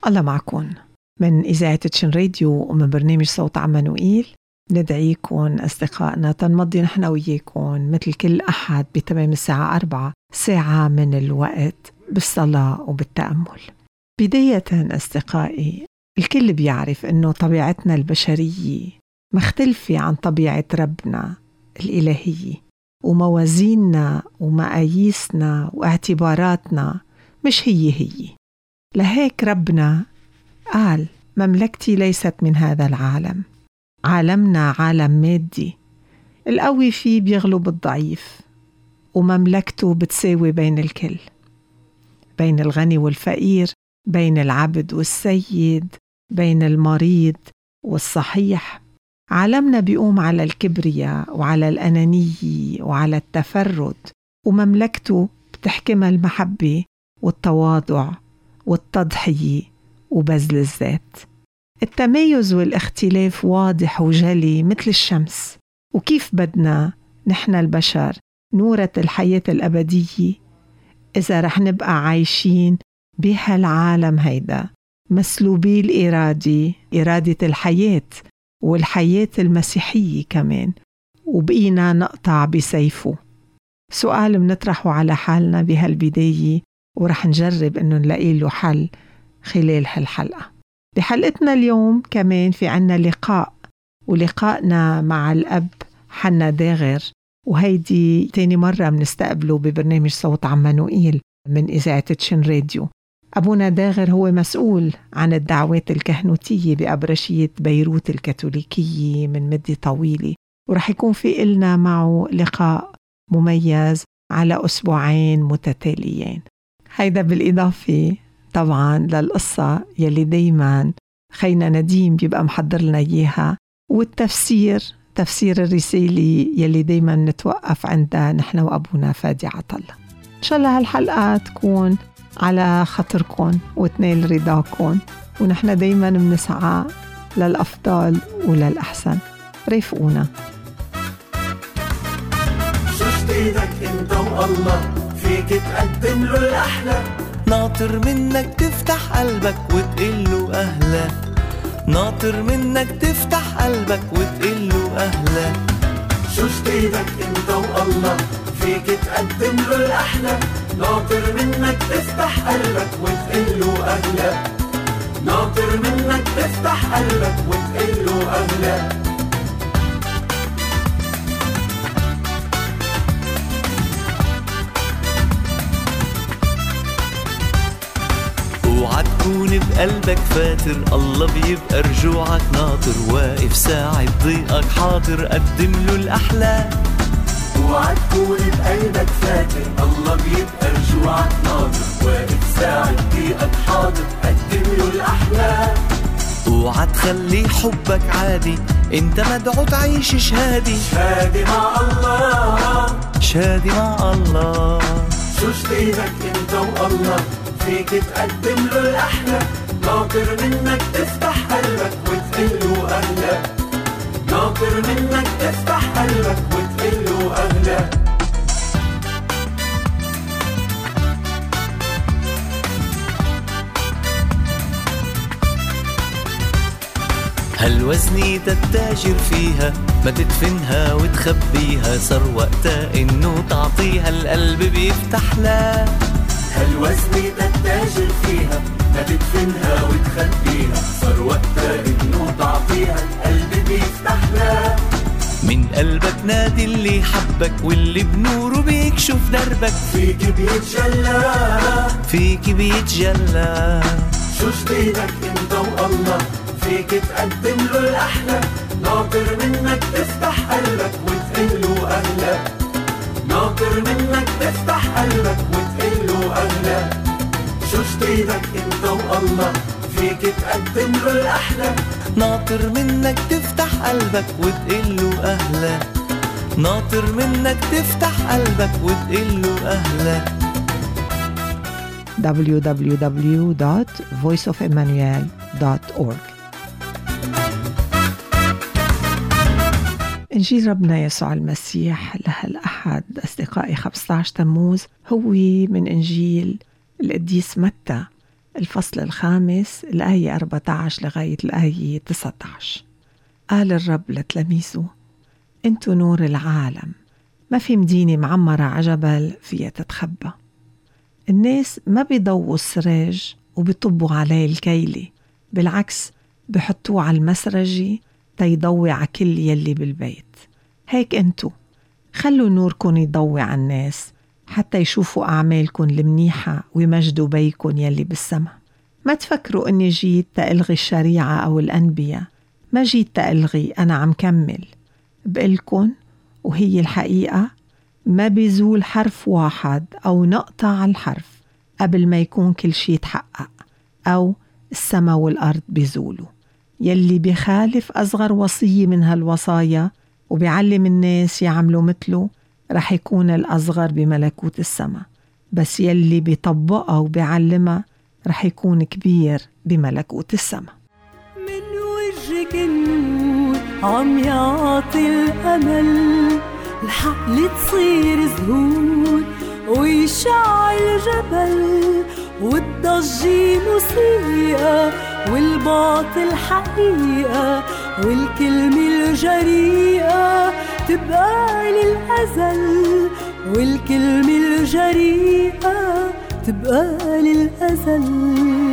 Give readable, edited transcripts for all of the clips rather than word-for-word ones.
الله معكم من إذاعة تشن راديو ومن برنامج صوت عمانوئيل. ندعيكم أصدقائنا تنمضي نحن وياكم مثل كل أحد بتمام الساعة 4 ساعة من الوقت بالصلاة وبالتأمل. بداية أصدقائي، الكل بيعرف أنه طبيعتنا البشرية مختلفة عن طبيعة ربنا الإلهية، وموازيننا ومقاييسنا واعتباراتنا مش هي. لهيك ربنا قال: مملكتي ليست من هذا العالم. عالمنا عالم مادي، القوي فيه بيغلب الضعيف، ومملكته بتساوي بين الكل، بين الغني والفقير، بين العبد والسيد، بين المريض والصحيح. عالمنا بيقوم على الكبرياء وعلى الأنانية وعلى التفرد، ومملكته بتحكمها المحبة والتواضع والتضحية وبذل الذات. التميز والاختلاف واضح وجلي مثل الشمس. وكيف بدنا نحن البشر نورة الحياة الأبدية إذا رح نبقى عايشين بهالعالم هيدا مسلوبي الإرادة، إرادة الحياة والحياة المسيحية كمان، وبقينا نقطع بسيفه؟ سؤال منطرحه على حالنا بهالبداية، ورح نجرب إنه نلاقي له حل خلال هالحلقة. بحلقتنا اليوم كمان في عنا لقاء، ولقائنا مع الأب حنا داغر، وهيدي تاني مرة منستقبله ببرنامج صوت عمانوئيل من إذاعة تشن راديو. أبونا داغر هو مسؤول عن الدعوات الكهنوتية بأبرشية بيروت الكاثوليكية من مدة طويلة، ورح يكون في إلنا معه لقاء مميز على أسبوعين متتاليين. هيدا بالإضافة طبعا للقصة يلي دايما خينا نديم بيبقى محضر لنا إياها، والتفسير، تفسير الرسالة يلي دايما نتوقف عندها نحن وأبونا فادي عطلة. إن شاء الله هالحلقة تكون على خاطركم وتنال رضاكم، ونحن دايما بنسعى للأفضل وللأحسن. رافقونا. شو جديدك انت والله، فيك تقدم له الأحلى، ناطر منك تفتح قلبك وتقله أهلا، ناطر منك تفتح قلبك وتقله أهلا. شو جديدك انت والله، فيك تقدم له الأحلى، ناطر منك تفتح قلبك وتقله أهلا، ناطر منك تفتح قلبك وتقله أهلا. اوعى تكون بقلبك فاتر، الله بيبقى رجوعك ناطر، واقف ساعة ضيقك حاضر قدم له الأحلى. اوعى تكون بقلبك فاتر، الله بيبقى رجوعك ناطر، واقف ساعة ضيقك حاضر قدم له الأحلى. اوعى تخلي حبك عادي، انت مدعو تعيش شهادي، شهادي مع الله، شهادي مع الله. شو جديدك انت والله، فيك تقدم له الأحلى، ناطر منك تفتح قلبك وتقله أهلا، ناطر منك تفتح قلبك وتقله أهلا. هالوزنية التاجر فيها، ما تدفنها وتخبيها، صار وقتها إنه تعطيها، القلب بيفتح لها. هالوزنية التاجر فيها، ما تدفنها وتخبيها، صار وقتها إنه تعطيها، القلب بيفتح لها. من قلبك نادي اللي حبك، واللي بنوره بيكشف دربك، فيك بيتجلى، فيك بيتجلى. شو جديدك انت والله، فيك تقدم له الأحلى، ناطر منك تفتح قلبك وتقله أهلا، ناطر منك تفتح قلبك وتقله أهلا. شو جديدك انت والله، فيك تقدم له الأحلى، ناطر منك تفتح قلبك وتقله أهلا، ناطر منك تفتح قلبك وتقله أهلا. www.voiceofemmanuel.org. إنجيل ربنا يسوع المسيح لهالأحد أصدقائي 15 تموز هو من إنجيل القديس متى الفصل 5 الآية 14 لغاية الآية 19. قال الرب لتلاميذه: انتوا نور العالم، ما في مدينة معمرة عجبل فيها تتخبى. الناس ما بيضووا السراج وبيطبوا عليه الكيلة، بالعكس بحطوه على المسرجة تيضوي على كل يلي بالبيت. هيك انتو خلوا نوركن يضوي على الناس حتى يشوفوا أعمالكن المنيحة ويمجدوا بيكن يلي بالسما. ما تفكروا أني جيت تألغي الشريعة أو الأنبياء، ما جيت تألغي، أنا عم كمل بقلكن وهي الحقيقة. ما بيزول حرف واحد أو نقطة على الحرف قبل ما يكون كل شي يتحقق، أو السما والأرض بيزولوا. يلي بيخالف أصغر وصية من هالوصايا وبيعلم الناس يعملوا مثله رح يكون الأصغر بملكوت السما، بس يلي بيطبقها وبيعلمها رح يكون كبير بملكوت السما. من وجهك النور عم يعطي الأمل، الحقل تصير زهور ويشعل جبل، والضجة موسيقى والباطل حقيقة، والكلمة الجريئة تبقى للأزل، والكلمة الجريئة تبقى للأزل.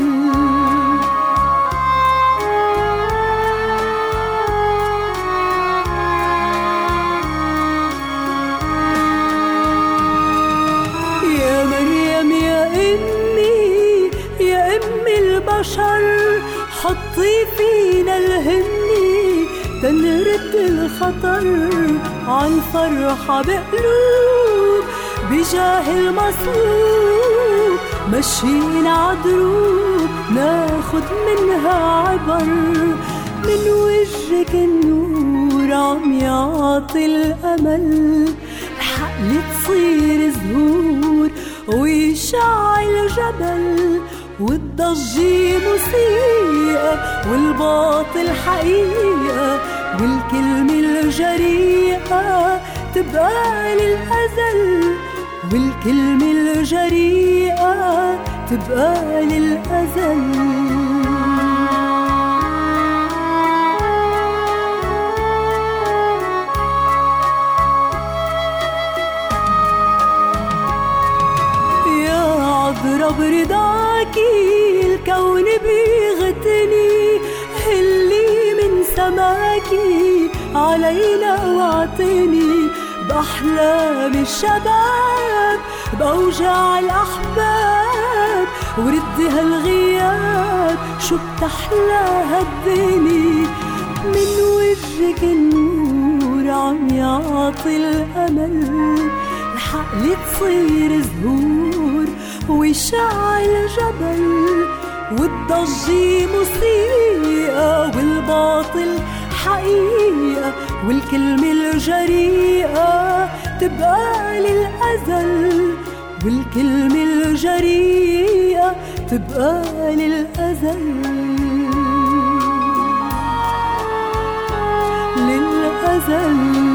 حطي فينا الهني تنرد الخطر عن فرحة بقلوب بجاه المصلوب، مشينا عدروب ناخد منها عبر. من وجهك النور عم يعطي الأمل، الحقل تصير زهور ويشعل جبل، والضجة موسيقى والباطل حقيقة، والكلمة الجريئة تبقى للأزل، والكلمة الجريئة تبقى للأزل. برضاكي الكون بيغتني، هلي من سماكي علينا واعطني، بأحلام الشباب بأوجاع الأحباب، وردي هالغياب شو بتحلى هالدنيا. من وجهك النور عم يعطي الأمل، الحقل تصير زهور ويشعل جبل، والضجة موسيقى والباطل حقيقة، والكلمة الجريئة تبقى للأزل، والكلمة الجريئة تبقى للأزل، للأزل.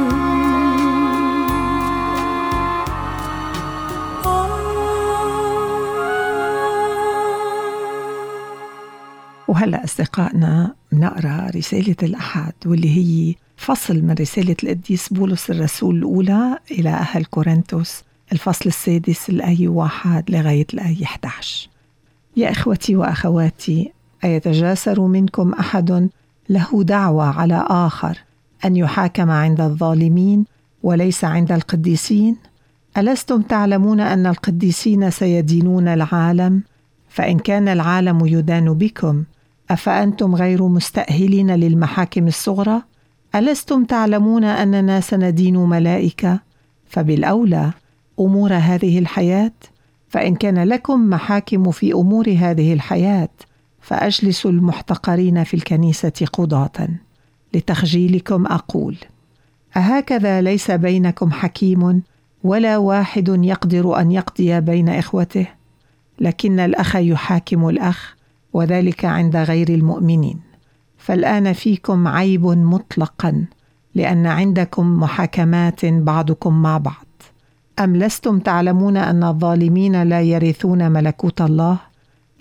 وهلأ أصدقائنا نقرأ رسالة الأحد، واللي هي فصل من رسالة القديس بولس الرسول الأولى إلى أهل كورنثوس، الفصل 6 الآية 1 لغاية الآية 11. يا إخوتي وأخواتي، أيتجاسر منكم أحد له دعوة على آخر أن يحاكم عند الظالمين وليس عند القديسين؟ ألستم تعلمون أن القديسين سيدينون العالم؟ فإن كان العالم يدان بكم، أفأنتم غير مستأهلين للمحاكم الصغرى؟ ألستم تعلمون أننا سندين ملائكة؟ فبالأولى أمور هذه الحياة. فإن كان لكم محاكم في أمور هذه الحياة، فأجلسوا المحتقرين في الكنيسة قضاة. لتخجيلكم أقول: أهكذا ليس بينكم حكيم ولا واحد يقدر أن يقضي بين إخوته؟ لكن الأخ يحاكم الأخ، وذلك عند غير المؤمنين. فالآن فيكم عيب مطلقا، لأن عندكم محاكمات بعضكم مع بعض. أم لستم تعلمون أن الظالمين لا يرثون ملكوت الله؟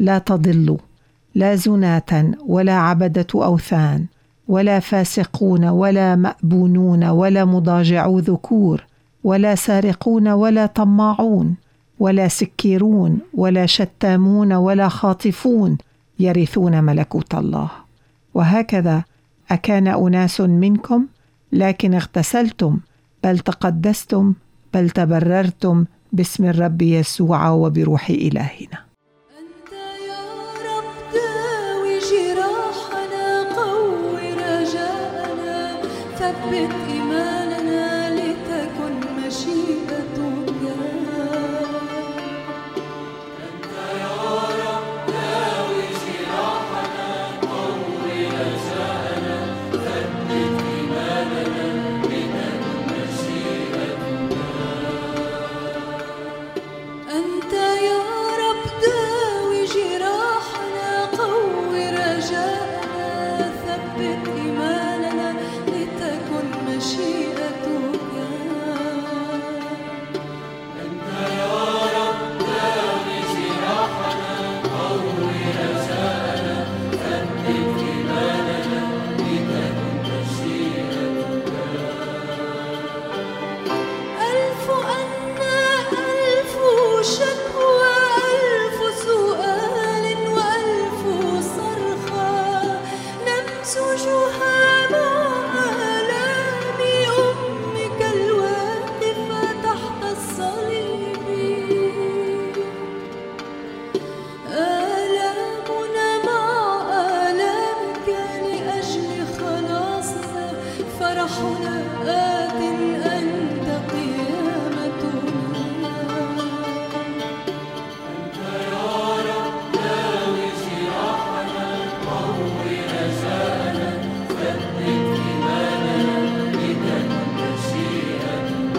لا تضلوا، لا زناة ولا عبدة أوثان ولا فاسقون ولا مأبونون ولا مضاجعو ذكور ولا سارقون ولا طماعون ولا سكيرون ولا شتامون ولا خاطفون يرثون ملكوت الله. وهكذا أكان أناس منكم، لكن اغتسلتم، بل تقدستم، بل تبررتم باسم الرب يسوع وبروح إلهنا. أنت يا رب داوي جراحنا، قوي رجاءنا، ثبت إيماننا، لتكن مشيئتك. أنت يا رب داوي جراحنا، قوي رجاءنا، ثبت إيماننا، لتكن مشيئتك. أنت يا رب داوي جراحنا، قوي رجاءنا، ثبت إيماننا، لتكن مشيئتك. ألف أنا ألف شكوى، ألف سؤال وألف صرخة، نمزجها مع آلام أمك الواقفة تحت الصليب. آلامنا مع آلامك لأجل خلاصنا، فرحنا آت أنت قيامتنا. أنت يا رب داوي جراحنا، قوي رجاءنا، ثبت إيماننا، لتكن مشيئتك.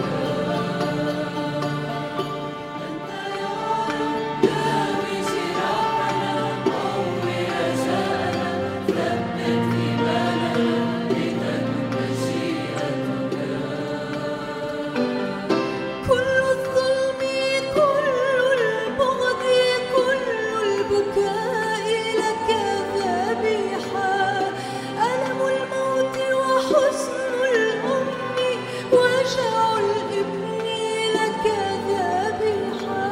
أنت يا رب داوي جراحنا، قوي رجاءنا، ثبت إيماننا، لتكن مشيئتك. كل الظلم، كل البغض، كل البكاء لك ذبيحة، ألم الموت وحزن الأم وجع الابن لك ذبيحة.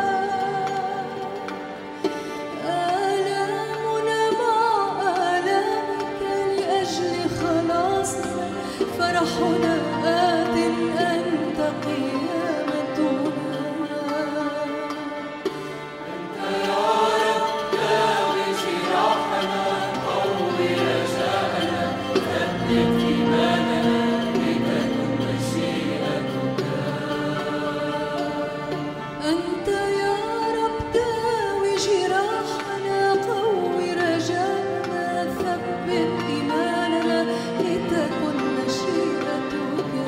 آلامنا مع آلامك لأجل خلاصنا، فرحنا آت أنت قيامتنا. أنت يا رب داوي جراحنا، قوي رجاءنا، ثبت إيماننا، لتكن مشيئتك. أنت يا رب داوي جراحنا، قوي رجاءنا، ثبت إيماننا، لتكن مشيئتك.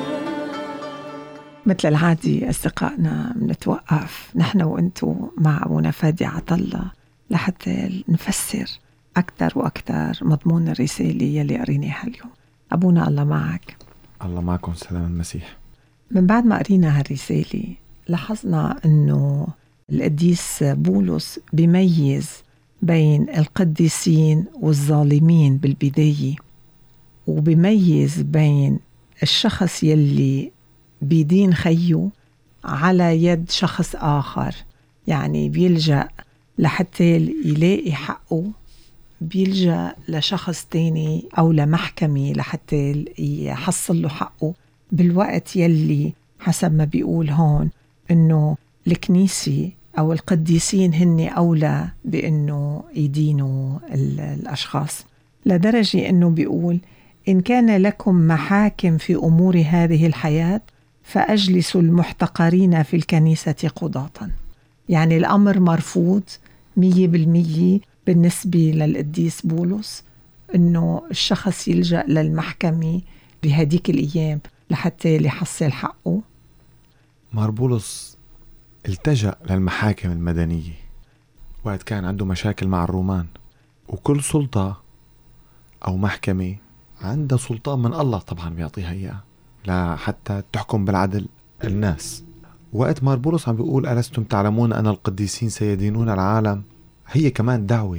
مثل العادي أصدقائنا بنتوقف نحن وإنتو مع أبونا فادي عطلة لحتى نفسر أكثر وأكثر مضمون الرسالة يلي قريناها اليوم. أبونا الله معك. الله معكم، سلام المسيح. من بعد ما قرينا هالرسالة لاحظنا أنه القديس بولس بيميز بين القديسين والظالمين بالبداية، وبيميز بين الشخص يلي بيدين خيه على يد شخص آخر، يعني بيلجأ لحتى يلاقي حقه، بيلجأ لشخص تاني أو لمحكمة لحتى يحصل له حقه، بالوقت يلي حسب ما بيقول هون إنه الكنيسة أو القديسين هن أولى بأنه يدينوا الأشخاص، لدرجة أنه بيقول: إن كان لكم محاكم في أمور هذه الحياة فأجلسوا المحتقرين في الكنيسة قضاة. يعني الأمر مرفوض 100% بالنسبة للقديس بولس، أنه الشخص يلجأ للمحكمة بهديك الأيام لحتى يحصل حقه. مار بولس التجأ للمحاكم المدنية وقت كان عنده مشاكل مع الرومان، وكل سلطة أو محكمة عندها سلطان من الله طبعا بيعطيها إياه لحتى تحكم بالعدل الناس. وقت مار بولس عم بيقول: ألستم تعلمون أن القديسين سيدينون العالم؟ هي كمان دعوة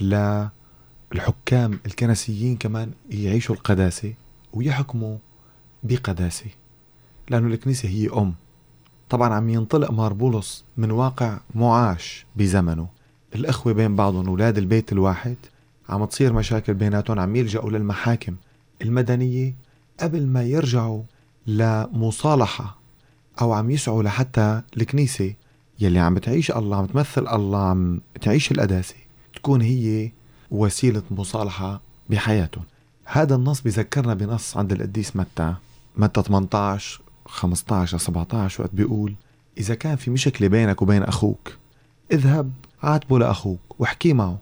للحكام الكنسيين كمان يعيشوا القداسة ويحكموا بقداسة، لأنه الكنيسة هي أم. طبعا عم ينطلق ماربولس من واقع معاش بزمنه، الأخوة بين بعضهم أولاد البيت الواحد عم تصير مشاكل بيناتهم، عم يلجأوا للمحاكم المدنية قبل ما يرجعوا لمصالحة، أو عم يسعوا لحتى الكنيسة يلي عم بتعيش الله، عم تمثل الله، عم تعيش القداسة، تكون هي وسيلة مصالحة بحياتهم. هذا النص بيذكرنا بنص عند القديس متى 18 15 17 وقت بيقول: إذا كان في مشكلة بينك وبين أخوك اذهب عاتبه لأخوك واحكي معه،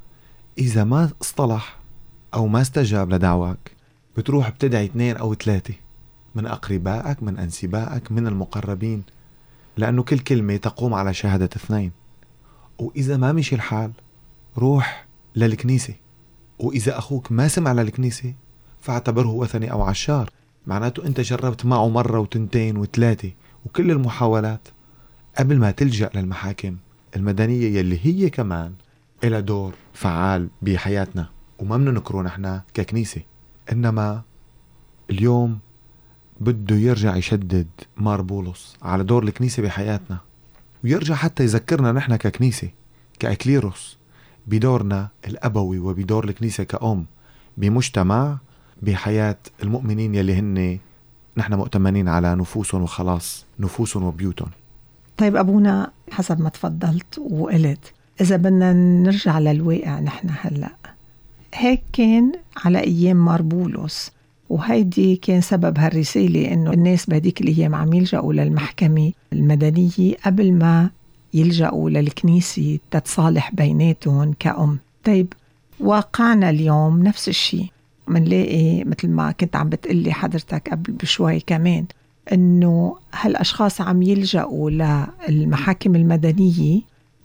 إذا ما اصطلح أو ما استجاب لدعواك بتروح بتدعي 2 أو 3 من أقربائك، من أنسبائك، من المقربين، لأنه كل كلمة تقوم على شهادة 2. وإذا ما مشي الحال روح للكنيسة، وإذا أخوك ما سمع للكنيسة فاعتبره وثني أو عشار. معناته أنت جربت معه مرة و2 و3 وكل المحاولات قبل ما تلجأ للمحاكم المدنية يلي هي كمان إلى دور فعال بحياتنا، وما مننكره نحن ككنيسة. إنما اليوم بده يرجع يشدد ماربولس على دور الكنيسة بحياتنا، ويرجع حتى يذكرنا نحن ككنيسة كأكليروس بدورنا الأبوي وبدور الكنيسة كأم بمجتمع بحياة المؤمنين يلي هن نحن مؤتمنين على نفوسهم وخلاص نفوسهم وبيوتهم. طيب أبونا، حسب ما تفضلت وقلت، إذا بدنا نرجع للواقع نحن هلأ، هيك كان على أيام ماربولس، وهيدي كان سبب هالرسالة إنه الناس بهديك الأيام عم يلجأوا للمحكمة المدنية قبل ما يلجأوا للكنيسة تتصالح بيناتهم كأم. طيب واقعنا اليوم نفس الشيء، منلاقي مثل ما كنت عم بتقلي حضرتك قبل بشوي كمان إنه هالأشخاص عم يلجأوا للمحاكم المدنية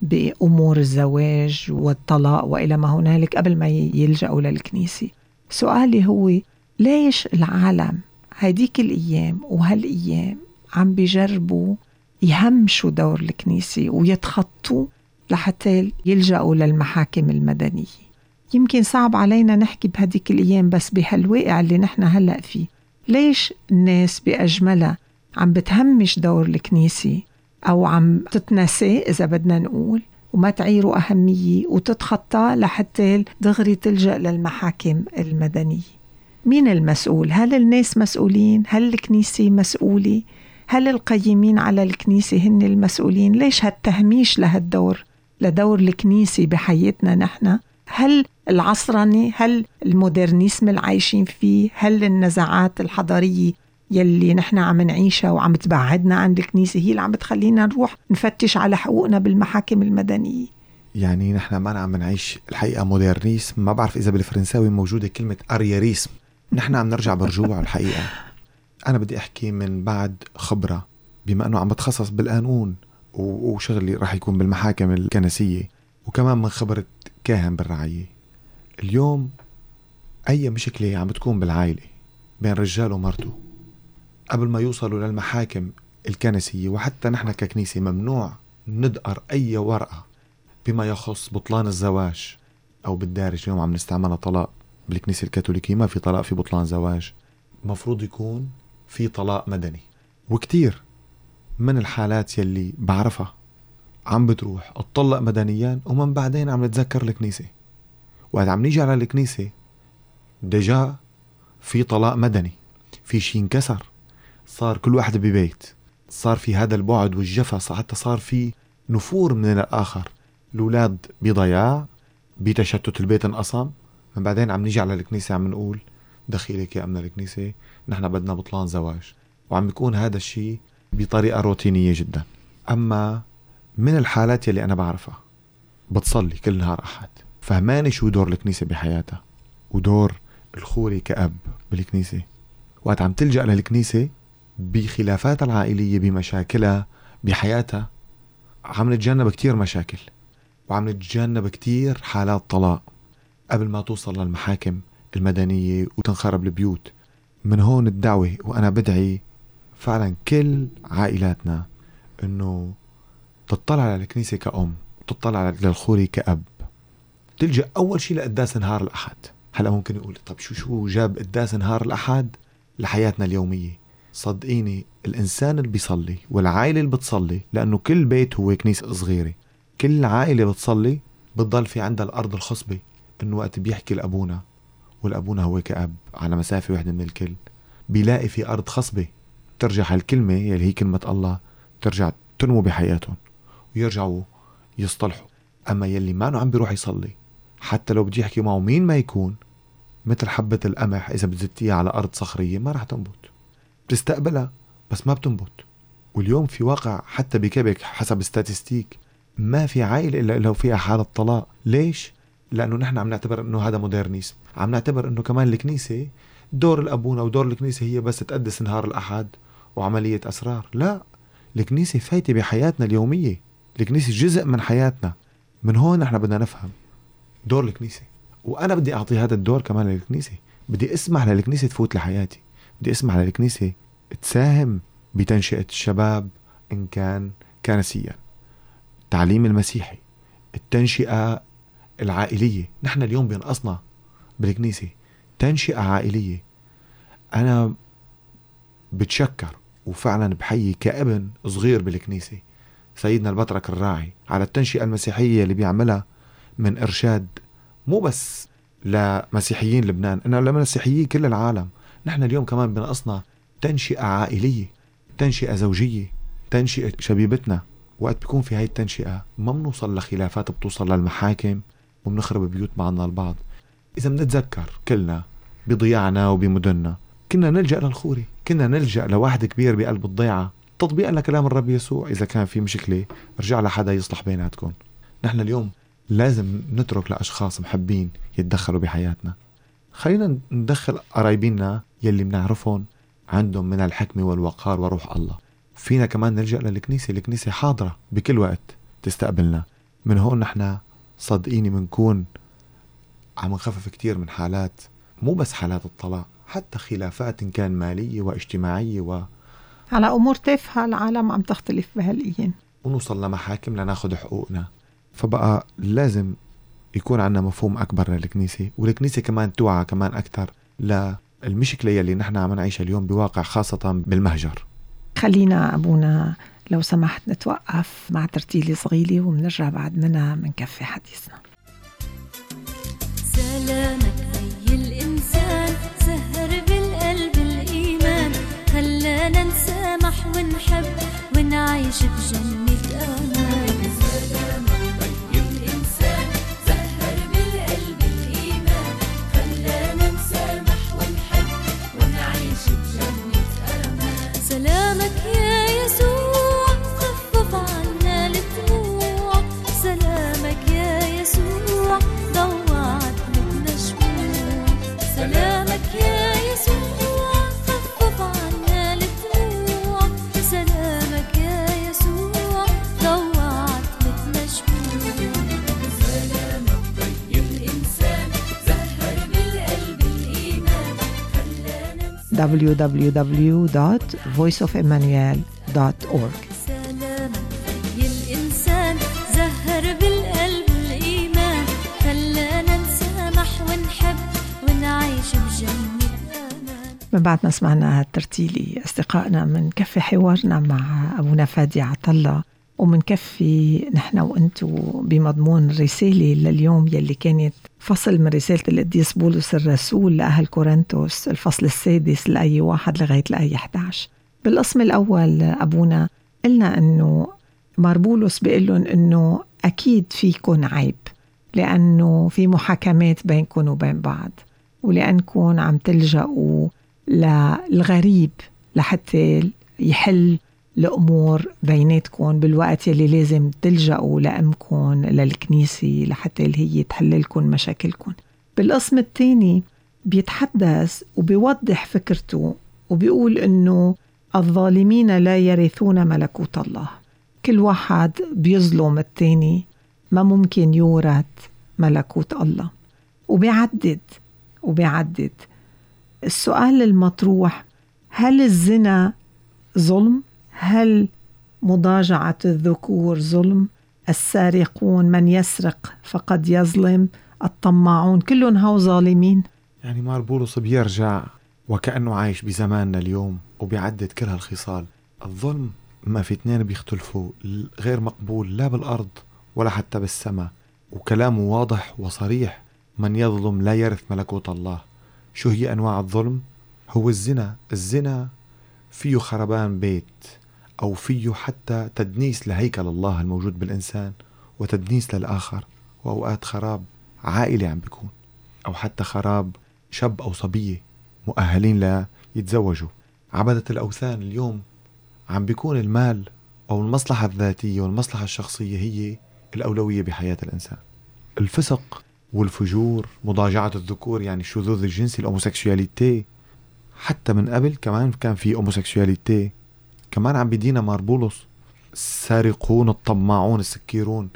بأمور الزواج والطلاق وإلى ما هنالك قبل ما يلجأوا للكنيسة. سؤالي هو ليش العالم هديك الأيام وهالأيام عم بيجربوا يهمشوا دور الكنيسة ويتخطوا لحتى يلجأوا للمحاكم المدنية؟ يمكن صعب علينا نحكي بهديك الأيام، بس بهالواقع اللي نحن هلأ فيه ليش الناس بأجملها عم بتهمش دور الكنيسة أو عم تتنسى إذا بدنا نقول وما تعيروا أهمية وتتخطى لحتى دغري تلجأ للمحاكم المدنية؟ مين المسؤول؟ هل الناس مسؤولين؟ هل الكنيسة مسؤولة؟ هل القيمين على الكنيسة هن المسؤولين؟ ليش هالتهميش لهالدور، لدور الكنيسة بحياتنا نحن؟ هل العصرنة؟ هل المودرنيسم العايشين فيه؟ هل النزاعات الحضارية يلي نحن عم نعيشها وعم تبعدنا عن الكنيسة هي اللي عم بتخلينا نروح نفتش على حقوقنا بالمحاكم المدنية؟ يعني نحن ما عم نعيش الحقيقة مودرنيسم، ما بعرف إذا بالفرنساوي موجودة كلمة أرياريسم، نحن عم نرجع برجوع الحقيقة. أنا بدي أحكي من بعد خبرة، بما أنه عم بتخصص بالقانون وشغلي راح يكون بالمحاكم الكنسية، وكمان من خبرة كاهن بالرعية. اليوم أي مشكلة عم بتكون بالعائلة بين رجال ومرته قبل ما يوصلوا للمحاكم الكنسية، وحتى نحن ككنيسة ممنوع ندقر أي ورقة بما يخص بطلان الزواج، أو بالدارج اليوم عم نستعملها طلاق. بالكنيسة الكاثوليكية ما في طلاق، في بطلان زواج، مفروض يكون في طلاق مدني. وكتير من الحالات يلي بعرفها عم بتروح اتطلق مدنيا ومن بعدين عم نتذكر الكنيسة، وقت عم نيجي على الكنيسة دجا في طلاق مدني، في شي انكسر، صار كل واحد ببيت، صار في هذا البعد والجفا، حتى صار في نفور من الآخر، الأولاد بضياع، بتشتت، البيت انقسم. من بعدين عم نيجي على الكنيسة عم نقول دخيلك يا أمنا الكنيسة نحن بدنا بطلان زواج، وعم يكون هذا الشيء بطريقة روتينية جدا. أما من الحالات يلي أنا بعرفها بتصلي كل نهار أحد، فهماني شو دور الكنيسة بحياتها ودور الخوري كأب بالكنيسة، وقت عم تلجأ للكنيسة بخلافاتها العائلية بمشاكلها بحياتها عم نتجنب كتير مشاكل، وعم نتجنب كتير حالات طلاق قبل ما توصل للمحاكم المدنية وتنخرب البيوت. من هون الدعوة، وأنا بدعي فعلا كل عائلاتنا إنه تطلع على الكنيسة كأم وتطلع للخوري كأب، تلجأ أول شيء لقداس نهار الأحد. هلأ ممكن يقول طب شو جاب قداس نهار الأحد لحياتنا اليومية؟ صدقيني الإنسان اللي بيصلي والعائلة اللي بتصلي، لأنه كل بيت هو كنيسة صغيرة، كل عائلة بتصلي بتضل في عندها الأرض الخصبة، إنه وقت بيحكي لأبونا، والأبونا هو كأب على مسافة واحدة من الكل، بيلاقي في أرض خصبة ترجع هالكلمة يلي هي كلمة الله ترجع تنمو بحياتهم ويرجعوا يصطلحوا. أما يلي ما عم بيروح يصلي، حتى لو بدي يحكي معه مين ما يكون، مثل حبة القمح إذا بتزتيها على أرض صخرية ما راح تنبت، بتستقبلها بس ما بتنبت. واليوم في واقع حتى بكبك حسب ستاتستيك ما في عائلة إلا لو فيها حالة طلاق. ليش؟ لأنه نحن عم نعتبر أنه هذا مودرنيزم، عم نعتبر أنه كمان الكنيسة دور الأبونا ودور الكنيسة هي بس تقدس نهار الأحد وعملية أسرار. لا، الكنيسة فايتة بحياتنا اليومية، الكنيسة جزء من حياتنا. من هون نحن بدنا نفهم دور الكنيسة، وأنا بدي أعطي هذا الدور كمان للكنيسة. بدي أسمح للكنيسة تفوت لحياتي، بدي أسمح للكنيسة تساهم بتنشئة الشباب إن كان كنسيا، التعليم المسيحي، التنشئة العائلية. نحن اليوم بينقصنا بالكنيسة تنشئة عائلية. أنا بتشكر وفعلا بحيي كابن صغير بالكنيسة سيدنا البطرك الراعي على التنشئة المسيحية اللي بيعملها من إرشاد مو بس لمسيحيين لبنان، إنه لمسيحيين كل العالم. نحن اليوم كمان بنقصنا تنشئة عائلية، تنشئة زوجية، تنشئة شبيبتنا. وقت بيكون في هاي التنشئة ما بنوصل لخلافات بتوصل للمحاكم وبنخرب بيوت معنا البعض. إذا بنتذكر كلنا بضياعنا وبمدننا كنا نلجأ للخوري، كنا نلجأ لواحد كبير بقلب الضيعة تطبيقا لكلام الرب يسوع. إذا كان في مشكلة ارجع لحدا يصلح بيناتكم. نحن اليوم لازم نترك لأشخاص محبين يتدخلوا بحياتنا. خلينا ندخل قرايبيننا يلي بنعرفهم عندهم من الحكمة والوقار وروح الله. فينا كمان نلجأ للكنيسة، الكنيسة حاضرة بكل وقت تستقبلنا. من هون نحن صدقيني منكون عم نخفف كتير من حالات، مو بس حالات الطلاق، حتى خلافات إن كان مالية واجتماعية على أمور تافهة العالم عم تختلف بهالقين، ونوصل لمحاكم لناخد حقوقنا. فبقى لازم يكون عنا مفهوم أكبر للكنيسة، والكنيسة كمان توعى كمان أكتر للمشكلة يلي نحن عم نعيشها اليوم بواقع، خاصة بالمهجر. خلينا أبونا لو سمحت نتوقف مع ترتيلة صغيرة ومنرجع بعد منها منكفي حديثنا. سلامك زي الإنسان سهر بالقلب الإيمان، خلانا نسامح ونحب ونعيش بجنة أمان. سلامك زي الإنسان سهر بالقلب الإيمان، خلانا نسامح ونحب ونعيش بجنة أمان. سلامك يا يسوع خفف عنا الدموع، سلامك يا يسوع ضوعت لنا شموع. سلامك يا يسوع خفف عنا الدموع، سلامك يا يسوع ضوعت لنا شموع. سلامك ضي الإنسان زهر بالقلب الإيمان، خلانا www.voiceofemmanuel.org. سلامك ضي الإنسان زهر بالقلب الإيمان، خلانا نسامح ونحب ونعيش بجنة أمان. من بعد ما سمعنا هالترتيلي أصدقائنا من كفي حوارنا مع أبونا فادي عطلة، ومن كفي نحن وأنتو بمضمون الرسالة لليوم يلي كانت فصل من رسالة القديس بولس الرسول لأهل كورنثوس، الفصل 6 لآية 1 لغاية لآية 11. بالقسم الأول أبونا قلنا أنه بولس بيقلن أنه أكيد فيكن عيب، لأنه في محاكمات بينكن وبين بعض، ولأنكن عم تلجأوا للغريب لحتى يحل الأمور بيناتكم بالوقت يلي لازم تلجأوا لأمكن للكنيسة لحتى هي تحللكم مشاكلكم. بالقسم الثاني بيتحدث وبيوضح فكرته وبيقول أنه الظالمين لا يرثون ملكوت الله. كل واحد بيظلم الثاني ما ممكن يورث ملكوت الله. وبيعدد السؤال المطروح: هل الزنا ظلم؟ هل مضاجعة الذكور ظلم؟ السارقون، من يسرق فقد يظلم، الطماعون، كلهم هو ظالمين. يعني مار بولس بيرجع وكأنه عايش بزماننا اليوم وبيعدد كل هالخصال. الظلم ما في اثنين بيختلفوا، غير مقبول لا بالأرض ولا حتى بالسماء، وكلامه واضح وصريح: من يظلم لا يرث ملكوت الله. شو هي أنواع الظلم؟ هو الزنا فيه خربان بيت، أو فيه حتى تدنيس لهيكل الله الموجود بالإنسان وتدنيس للآخر، وأوقات خراب عائلة عم بيكون، أو حتى خراب شاب أو صبية مؤهلين لا يتزوجوا. عبدة الأوثان اليوم عم بيكون المال أو المصلحة الذاتية والمصلحة الشخصية هي الأولوية بحياة الإنسان. الفسق والفجور، مضاجعة الذكور يعني الشذوذ الجنسي، الأوموسكسواليتي، حتى من قبل كمان كان في أوموسكسواليتي. كمان عم بدينا مار بولس السارقون، الطماعون، السكيرون.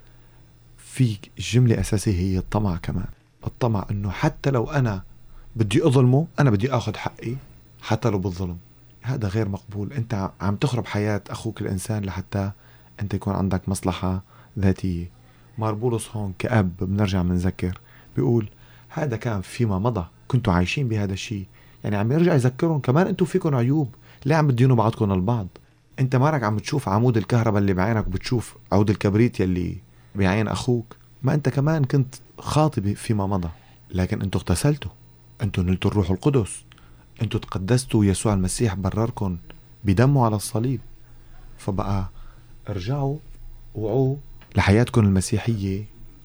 في جملة أساسية هي الطمع. كمان الطمع إنه حتى لو أنا بدي أظلمه أنا بدي أخذ حقي حتى لو بالظلم. هذا غير مقبول. أنت عم تخرب حياة أخوك الإنسان لحتى أنت يكون عندك مصلحة ذاتية. مار بولس هون كأب بنرجع منذكر بيقول هذا كان فيما مضى، كنتوا عايشين بهذا الشيء. يعني عم يرجع يذكرهم كمان أنتوا فيكم عيوب، ليه عم بتدينوا بعضكم البعض؟ أنت مارك عم تشوف عمود الكهرباء اللي بعينك وبتشوف عود الكبريت يلي بعين أخوك، ما أنت كمان كنت خاطب فيما مضى، لكن أنتوا اغتسلتوا، أنتوا نلتوا الروح القدس، أنتوا تقدستوا، يسوع المسيح برركم بدمه على الصليب. فبقى ارجعوا وعوا لحياتكم المسيحية،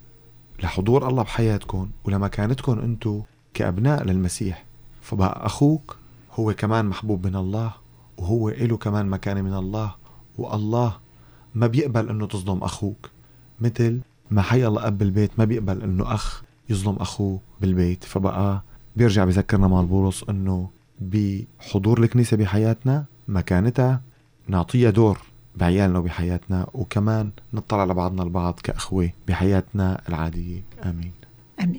لحضور الله بحياتكم ولمكانتكم أنتوا كأبناء للمسيح. فبقى أخوك هو كمان محبوب من الله، وهو إله كمان مكانة من الله، والله ما بيقبل أنه تظلم أخوك، مثل ما حي الله أب البيت ما بيقبل أنه أخ يظلم أخوه بالبيت. فبقى بيرجع بذكرنا مال بولس أنه بحضور الكنيسة بحياتنا مكانتها نعطيها دور بعيالنا وبحياتنا، وكمان نطلع لبعضنا البعض كأخوة بحياتنا العادية. آمين آمين.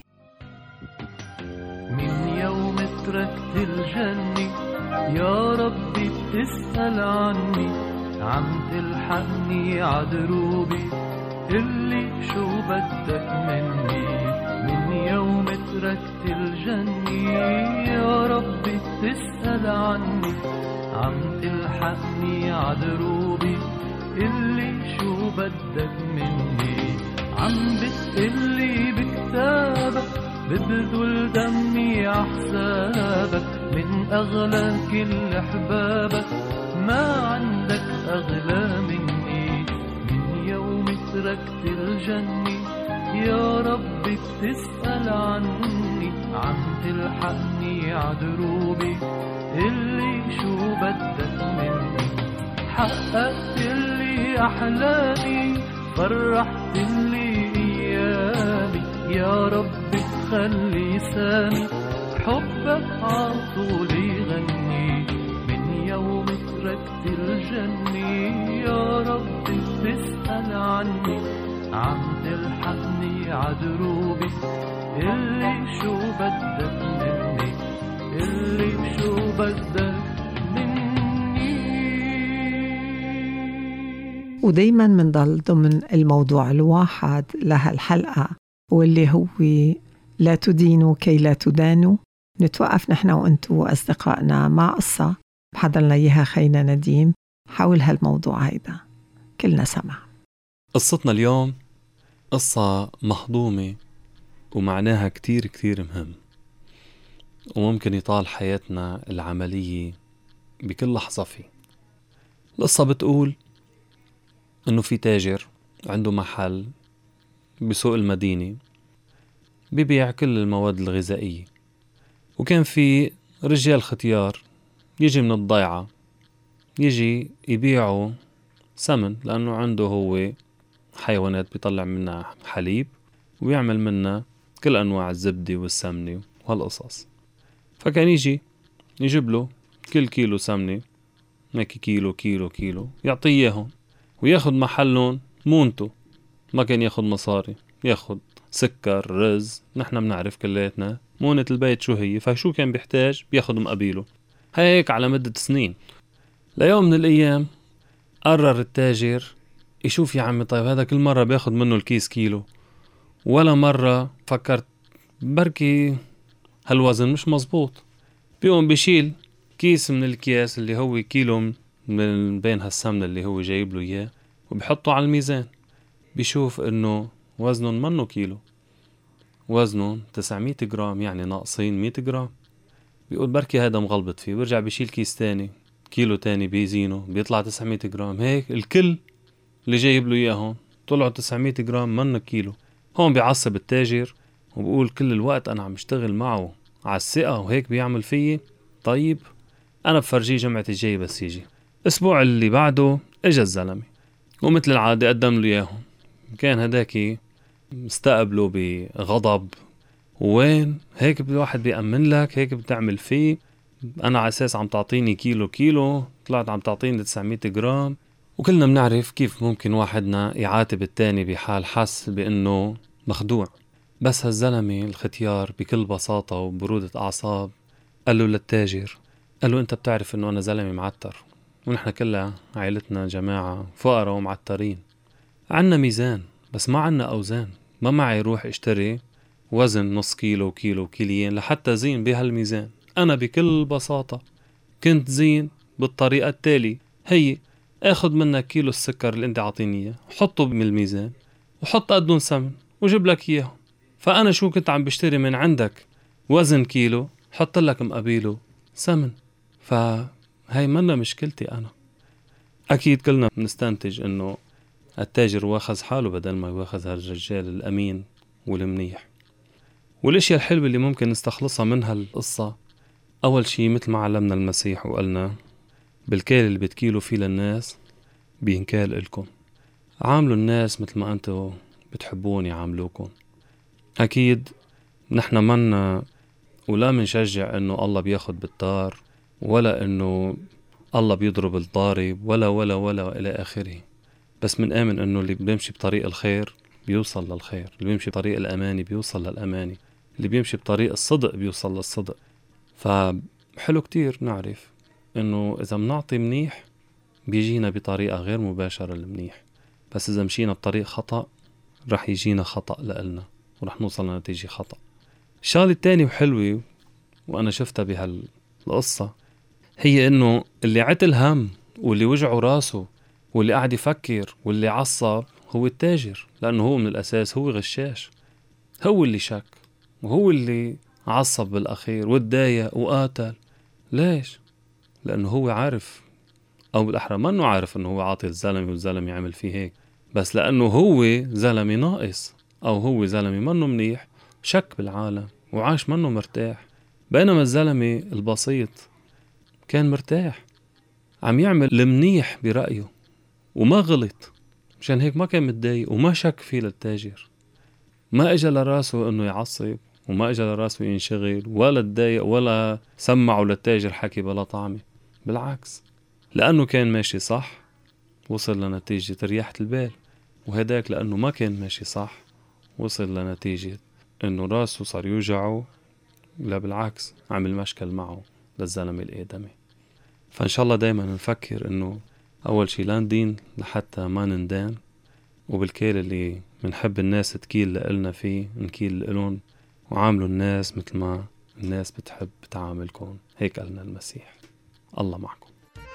من يوم تركت الجنة يا ربي بتسأل عني، عم تلحقني عدروبي اللي شو بدك مني. من يوم تركت الجنة يا ربي بتسأل عني، عم تلحقني عدروبي اللي شو بدك مني. عم بتقلي بكتابك ببذل دمي عحسابك، من أغلى كل أحبابك ما عندك أغلى مني. من يوم تركت الجنة يا ربي بتسأل عني، عم تلحقني عدروبي اللي شو بدك مني. حققت لي أحلامي، فرحت لي أيامي، يا ربي تخلي سامي حبك عطول يغني. من يوم تركت الجنة يا ربي تسأل عني، عم تلحقني عدروبي اللي شو بدك مني، اللي شو بدك مني. ودايما منضل ضمن الموضوع الواحد لهالحلقة، واللي هو لا تدينوا كي لا تدانوا. نتوقف نحن وانتو أصدقائنا مع قصة بحضرنا إياها خينا نديم حول هالموضوع هيدا. كلنا سمع. قصتنا اليوم قصة مهضومة ومعناها كتير كتير مهم، وممكن يطال حياتنا العملية بكل لحظة فيه. القصة بتقول إنه في تاجر عنده محل بسوق المدينة بيبيع كل المواد الغذائية، وكان في رجال ختيار يجي من الضيعة يجي يبيعوا سمن، لأنه عنده هو حيوانات بيطلع منها حليب ويعمل منها كل أنواع الزبدة والسمنة وهالقصص. فكان يجيب له كل كيلو سمنة ماكي كيلو يعطيه إياهم وياخد محلهم مونته. ما كان ياخد مصاري، ياخد سكر، رز، نحن بنعرف كلياتنا مونة البيت شو هي، فشو كان بيحتاج بياخد مقابيله. هيك على مدة سنين، ليوم من الأيام قرر التاجر يشوف يا عمي طيب هذا كل مرة بياخد منه الكيس كيلو، ولا مرة فكرت بركي هالوزن مش مزبوط. بيقوم بيشيل كيس من الكياس اللي هو كيلو من بين هالسمنة اللي هو جايب له إياه وبيحطه على الميزان، بيشوف إنه وزنه منه كيلو، وزنه 900 جرام، يعني ناقصين 100 جرام. بيقول بركي هذا مغلبط فيه، برجع بيشيل كيس تاني كيلو تاني بيزينه بيطلع 900 جرام. هيك الكل اللي جايب له إياه طلعوا 900 جرام منه كيلو. هون بيعصب التاجر وبقول كل الوقت أنا عم اشتغل معه على الثقة وهيك بيعمل فيي. طيب أنا بفرجيه جمعة الجاي بس يجي. أسبوع اللي بعده إجا الزلمة ومثل العادة قدم له إياهم. كان هداكي مستقبله بغضب، وين هيك الواحد بيأمن لك هيك بتعمل فيه؟ أنا على أساس عم تعطيني كيلو طلعت عم تعطيني 900 جرام. وكلنا بنعرف كيف ممكن واحدنا يعاتب التاني بحال حس بأنه مخدوع. بس هالزلمة الختيار بكل بساطة وبرودة أعصاب قال له للتاجر، قال له أنت بتعرف أنه أنا زلمة معتر، ونحن كلها عائلتنا جماعة فقراء ومعترين، عنا ميزان بس ما عنا أوزان. ما معي روح اشتري وزن نص كيلو وكيليين لحتى زين بهالميزان. أنا بكل بساطة كنت زين بالطريقة التالي، هي اخد منك كيلو السكر اللي انت عطيني اياه، حطه بالميزان وحط قدهم سمن وجيب لك اياه. فأنا شو كنت عم بشتري من عندك وزن كيلو، حط لك مقابله سمن. فهي منا مشكلتي أنا. أكيد كلنا بنستنتج إنه التاجر واخذ حاله بدل ما يواخذ هالرجال الأمين والمنيح. والاشياء الحلوة اللي ممكن نستخلصها من هالقصة، أول شي مثل ما علمنا المسيح وقالنا بالكيل اللي بتكيلوا فيه للناس بينكال إلكم. عاملوا الناس مثل ما أنتوا بتحبون يعاملوكم. أكيد نحن منا ولا منشجع إنه الله بياخد بالطار، ولا إنه الله بيضرب الضارب، ولا إلى آخره. بس من آمن إنه اللي بيمشي بطريق الخير بيوصل للخير، اللي بيمشي بطريق الأماني بيوصل للأماني، اللي بيمشي بطريق الصدق بيوصل للصدق. فحلو كتير نعرف إنه إذا منعطي منيح بيجينا بطريقة غير مباشرة المنيح، بس إذا مشينا بطريق خطأ رح يجينا خطأ لإلنا ورح نوصل لنتيجة خطأ. الشغلة التانية وحلوة وأنا شفتها بهالقصة هي إنه اللي عتل هم واللي وجعه راسه واللي قاعد يفكر واللي عصب هو التاجر، لأنه هو من الأساس هو غشاش، هو اللي شك وهو اللي عصب بالأخير واتضايق وقاتل. ليش؟ لأنه هو عارف، أو بالأحرى ما أنه عارف أنه هو عاطي الزلمة والزلمة يعمل فيه هيك، بس لأنه هو زلمة ناقص أو هو زلمة منه منيح، شك بالعالم وعاش منه مرتاح. بينما الزلمة البسيط كان مرتاح عم يعمل المنيح برأيه وما غلط، مشان هيك ما كان متضايق وما شك فيه للتاجر. ما اجى لراسه انه يعصب وما اجى لراسه ينشغل ولا تضايق ولا سمعوا للتاجر حكي بلا طعمه. بالعكس، لأنه كان ماشي صح وصل لنتيجة رياحة البال، وهداك لأنه ما كان ماشي صح وصل لنتيجة انه راسه صار يوجعه، لا بالعكس عمل مشكل معه للزلمة الآدمي. فإن شاء الله دايما نفكر انه أول شي لا ندين لحتى ما نندان، وبالكيل اللي منحب الناس تكيل لقلنا فيه نكيل لقلون، وعاملوا الناس مثل ما الناس بتحب تعاملكم. هيك قالنا المسيح. الله معكم.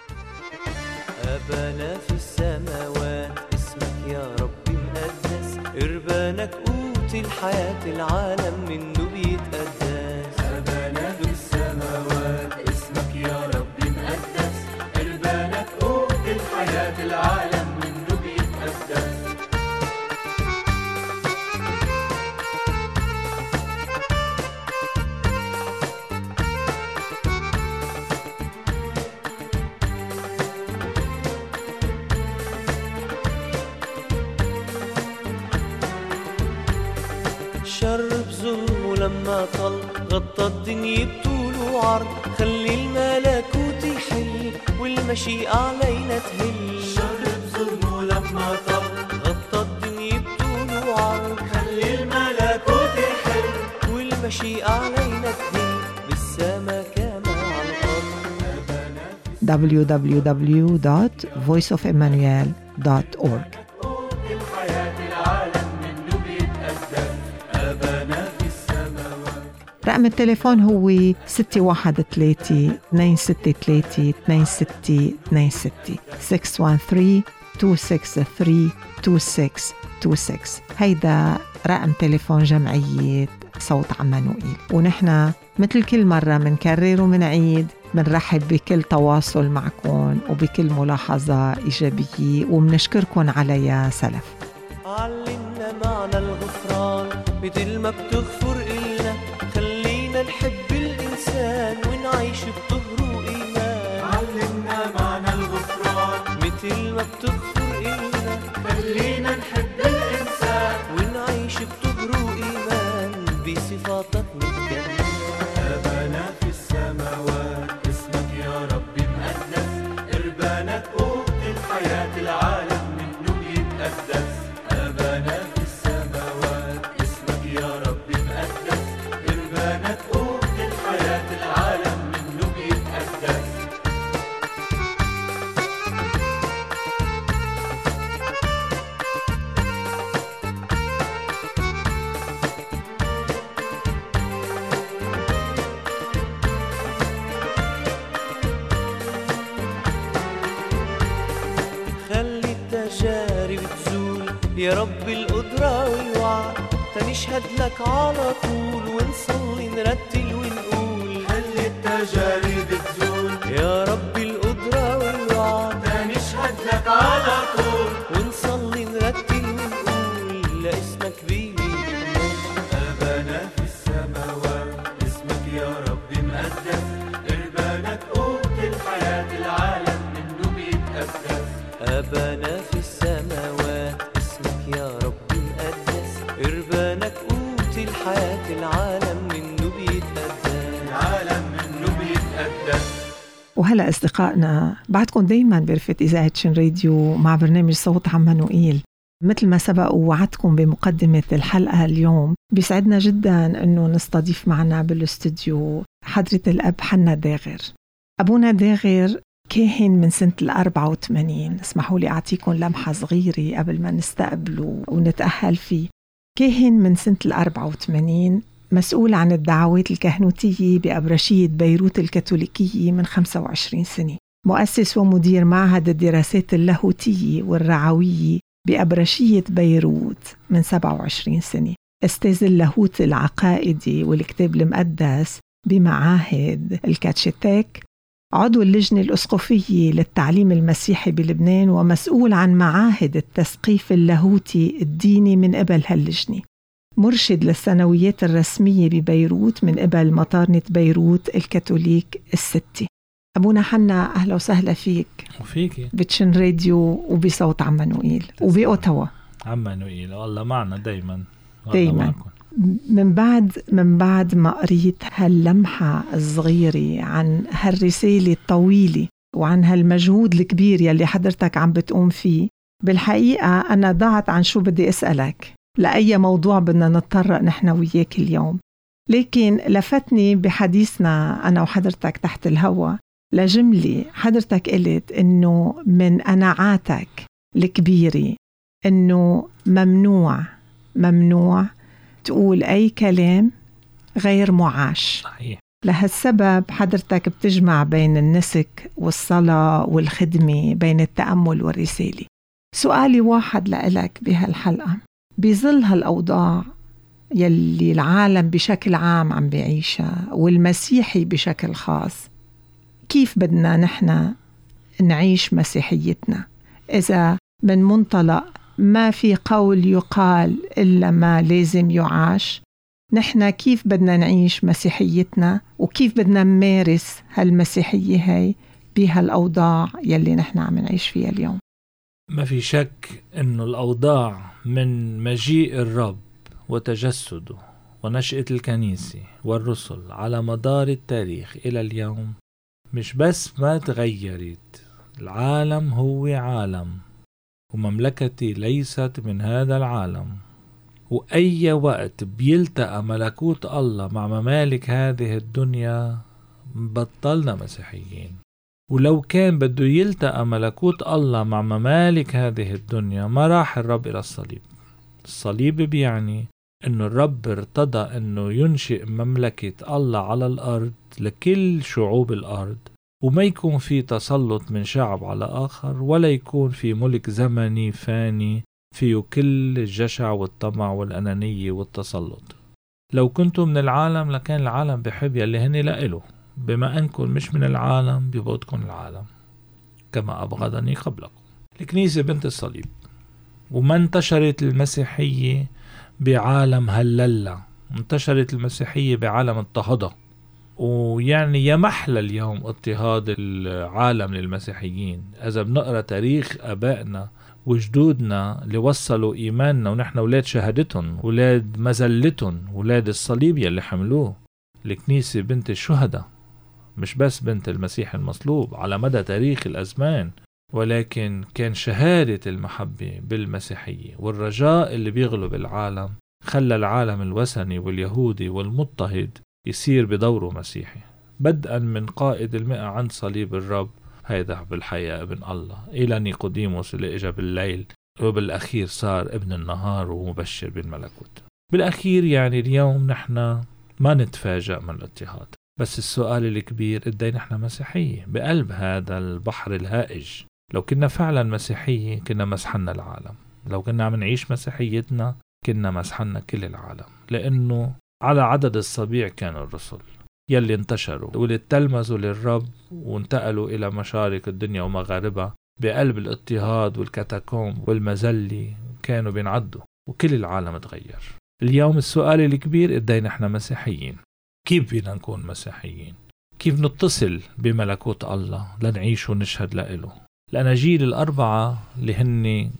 أبانا في السماوات اسمك يا ربي مقدس، إربانك قوت الحياة العالم منه بيتقدس. أبانا في السماوات اسمك يا ربي مقدس، إربانك قوت الحياة العالم منه بيتقدس. شر بظلمه لما طل غطى الدنيا بطول وعرض، خلي الملكوت يحل والمشيئة علينا تهل. شر بظلمه لما طل غطى الدنيا بطول وعرض، خلي الملكوت يحل والمشيئة علينا تهل، بالسما كما على الأرض. www.voiceofemmanuel.org رقم التليفون هو 613-263-2626 613-263-2626. هيدا رقم تليفون جمعية صوت عمانوئيل. ونحن مثل كل مرة منكرر ومنعيد منرحب بكل تواصل معكم وبكل ملاحظة إيجابية ومنشكركم عليها سلف. علمنا معنى الغفران مثل ما بتغفر إلنا، خلينا نحب الإنسان ونعيش بطهر وإيمان. علمنا معنى الغفران مثل ما بتغفر إلنا، خلينا نحب الإنسان ونعيش بطهر وإيمان. بصفاتك نتجنن أبانا في السماوات، اسمك يا رب مقدس، إربانك قوت الحياة العالم منه بيتقدس. أبانا في السماوات، اسمك يا رب مقدس، إربانك قوت الحياة العالم منه بيتقدس. خلي التجارب تزول يا رب القدرة والوعد، تنشهد لك على طول ونصلي نرتل ونقول. خلي التجارب تزول يا رب القدرة والوعد، تنشهد لك على طول ونصلي نرتل ونقول. لاسمك بيمين أبانا في السماوات، اسمك يا رب مقدس، إربانك قوت الحياة العالم منه بيتقدس. أبانا في السماوات، اسمك يا رب مقدس، إربانك قوت الحياة العالم منه بيتقدس. العالم منه بيتقدس. وهلأ أصدقائنا بعدكم دايما برفقة إذاعة شن راديو مع برنامج صوت عمانوئيل. مثل ما سبق ووعدكم بمقدمة الحلقة اليوم، بيسعدنا جدا أنه نستضيف معنا بالاستوديو حضرة الأب حنا داغر. أبونا داغر كاهن من سنة 84. اسمحوا لي أعطيكم لمحة صغيرة قبل ما نستقبله ونتأهل فيه. كاهن من سنة 84، مسؤول عن الدعوات الكهنوتية بأبرشية بيروت الكاثوليكية من 25 سنة، مؤسس ومدير معهد الدراسات اللاهوتية والرعوية بأبرشية بيروت من 27 سنة، أستاذ اللاهوت العقائدي والكتاب المقدس بمعاهد الكاتشيتيك، عضو اللجنة الأسقفية للتعليم المسيحي بلبنان، ومسؤول عن معاهد التثقيف اللاهوتي الديني من قبل هاللجنة، مرشد للثانويات الرسمية ببيروت من قبل مطارنة بيروت الكاثوليك الستة. أبونا حنا أهلا وسهلا فيك وفيكي بتشن راديو وبصوت عمانوئيل وبأوتاوا. عمانوئيل والله معنا دايما معكم. من بعد ما قريت هاللمحة الصغيرة عن هالرسالة الطويلة وعن هالمجهود الكبير يلي حضرتك عم بتقوم فيه، بالحقيقة أنا ضاعت عن شو بدي أسألك لأي موضوع بدنا نتطرق نحن وياك اليوم. لكن لفتني بحديثنا أنا وحضرتك تحت الهوا لجملة حضرتك قلت إنه من قناعاتك الكبيرة إنه ممنوع تقول أي كلام غير معاش. صحيح. لهالسبب حضرتك بتجمع بين النسك والصلاة والخدمة، بين التأمل والرسالة. سؤالي واحد لإلك بهالحلقة، بظل هالأوضاع يلي العالم بشكل عام عم بيعيشها والمسيحي بشكل خاص، كيف بدنا نحن نعيش مسيحيتنا إذا من منطلق ما في قول يقال إلا ما لازم يعاش؟ نحن كيف بدنا نعيش مسيحيتنا وكيف بدنا نمارس هالمسيحية هاي بهالأوضاع يلي نحن عم نعيش فيها اليوم؟ ما في شك إنه الأوضاع من مجيء الرب وتجسده ونشأة الكنيسة والرسل على مدار التاريخ إلى اليوم مش بس ما تغيرت. العالم هو عالم ومملكتي ليست من هذا العالم، وأي وقت بيلتقى ملكوت الله مع ممالك هذه الدنيا بطلنا مسيحيين. ولو كان بده يلتقى ملكوت الله مع ممالك هذه الدنيا ما راح الرب إلى الصليب. الصليب بيعني إنه الرب ارتضى إنه ينشئ مملكة الله على الأرض لكل شعوب الأرض، وما يكون في تسلط من شعب على آخر، ولا يكون في ملك زمني فاني فيه كل الجشع والطمع والأنانية والتسلط. لو كنتم من العالم لكان العالم بحب يلي هني لإله، بما أنكم مش من العالم ببغضكم العالم كما أبغضني قبلكم. الكنيسة بنت الصليب، وما انتشرت المسيحية بعالم هللة، انتشرت المسيحية بعالم اضطهادها. ويعني يمحل اليوم اضطهاد العالم للمسيحيين. إذا بنقرأ تاريخ أبائنا وجدودنا اللي وصلوا إيماننا، ونحن ولاد شهادتهم، ولاد مزلتهم، ولاد الصليب يلي حملوه. الكنيسة بنت الشهداء، مش بس بنت المسيح المصلوب على مدى تاريخ الأزمان، ولكن كان شهادة المحبة بالمسيحية والرجاء اللي بيغلب العالم خلى العالم الوثني واليهودي والمضطهد يصير بدوره مسيحي، بدءا من قائد 100 عند صليب الرب، هيدا بالحقيقة ابن الله، إلى نيقوديموس اللي إجا بالليل، وبالأخير صار ابن النهار ومبشر بالملكوت. بالأخير يعني اليوم نحن ما نتفاجأ من الاضطهاد، بس السؤال الكبير قدي نحن مسيحية بقلب هذا البحر الهائج. لو كنا فعلا مسيحية كنا مسحنا العالم، لو كنا عم نعيش مسيحيتنا كنا مسحنا كل العالم، لأنه على عدد الصبيع كانوا الرسل يلي انتشروا واللي تلمذوا للرب وانتقلوا إلى مشارق الدنيا ومغاربها بقلب الاضطهاد والكاتاكوم والمزلي، كانوا بينعدوا وكل العالم تغير. اليوم السؤال الكبير قدي نحن مسيحيين. كيف بدنا نكون مسيحيين؟ كيف نتصل بملكوت الله لنعيش ونشهد لإله؟ الأناجيل 4 اللي هن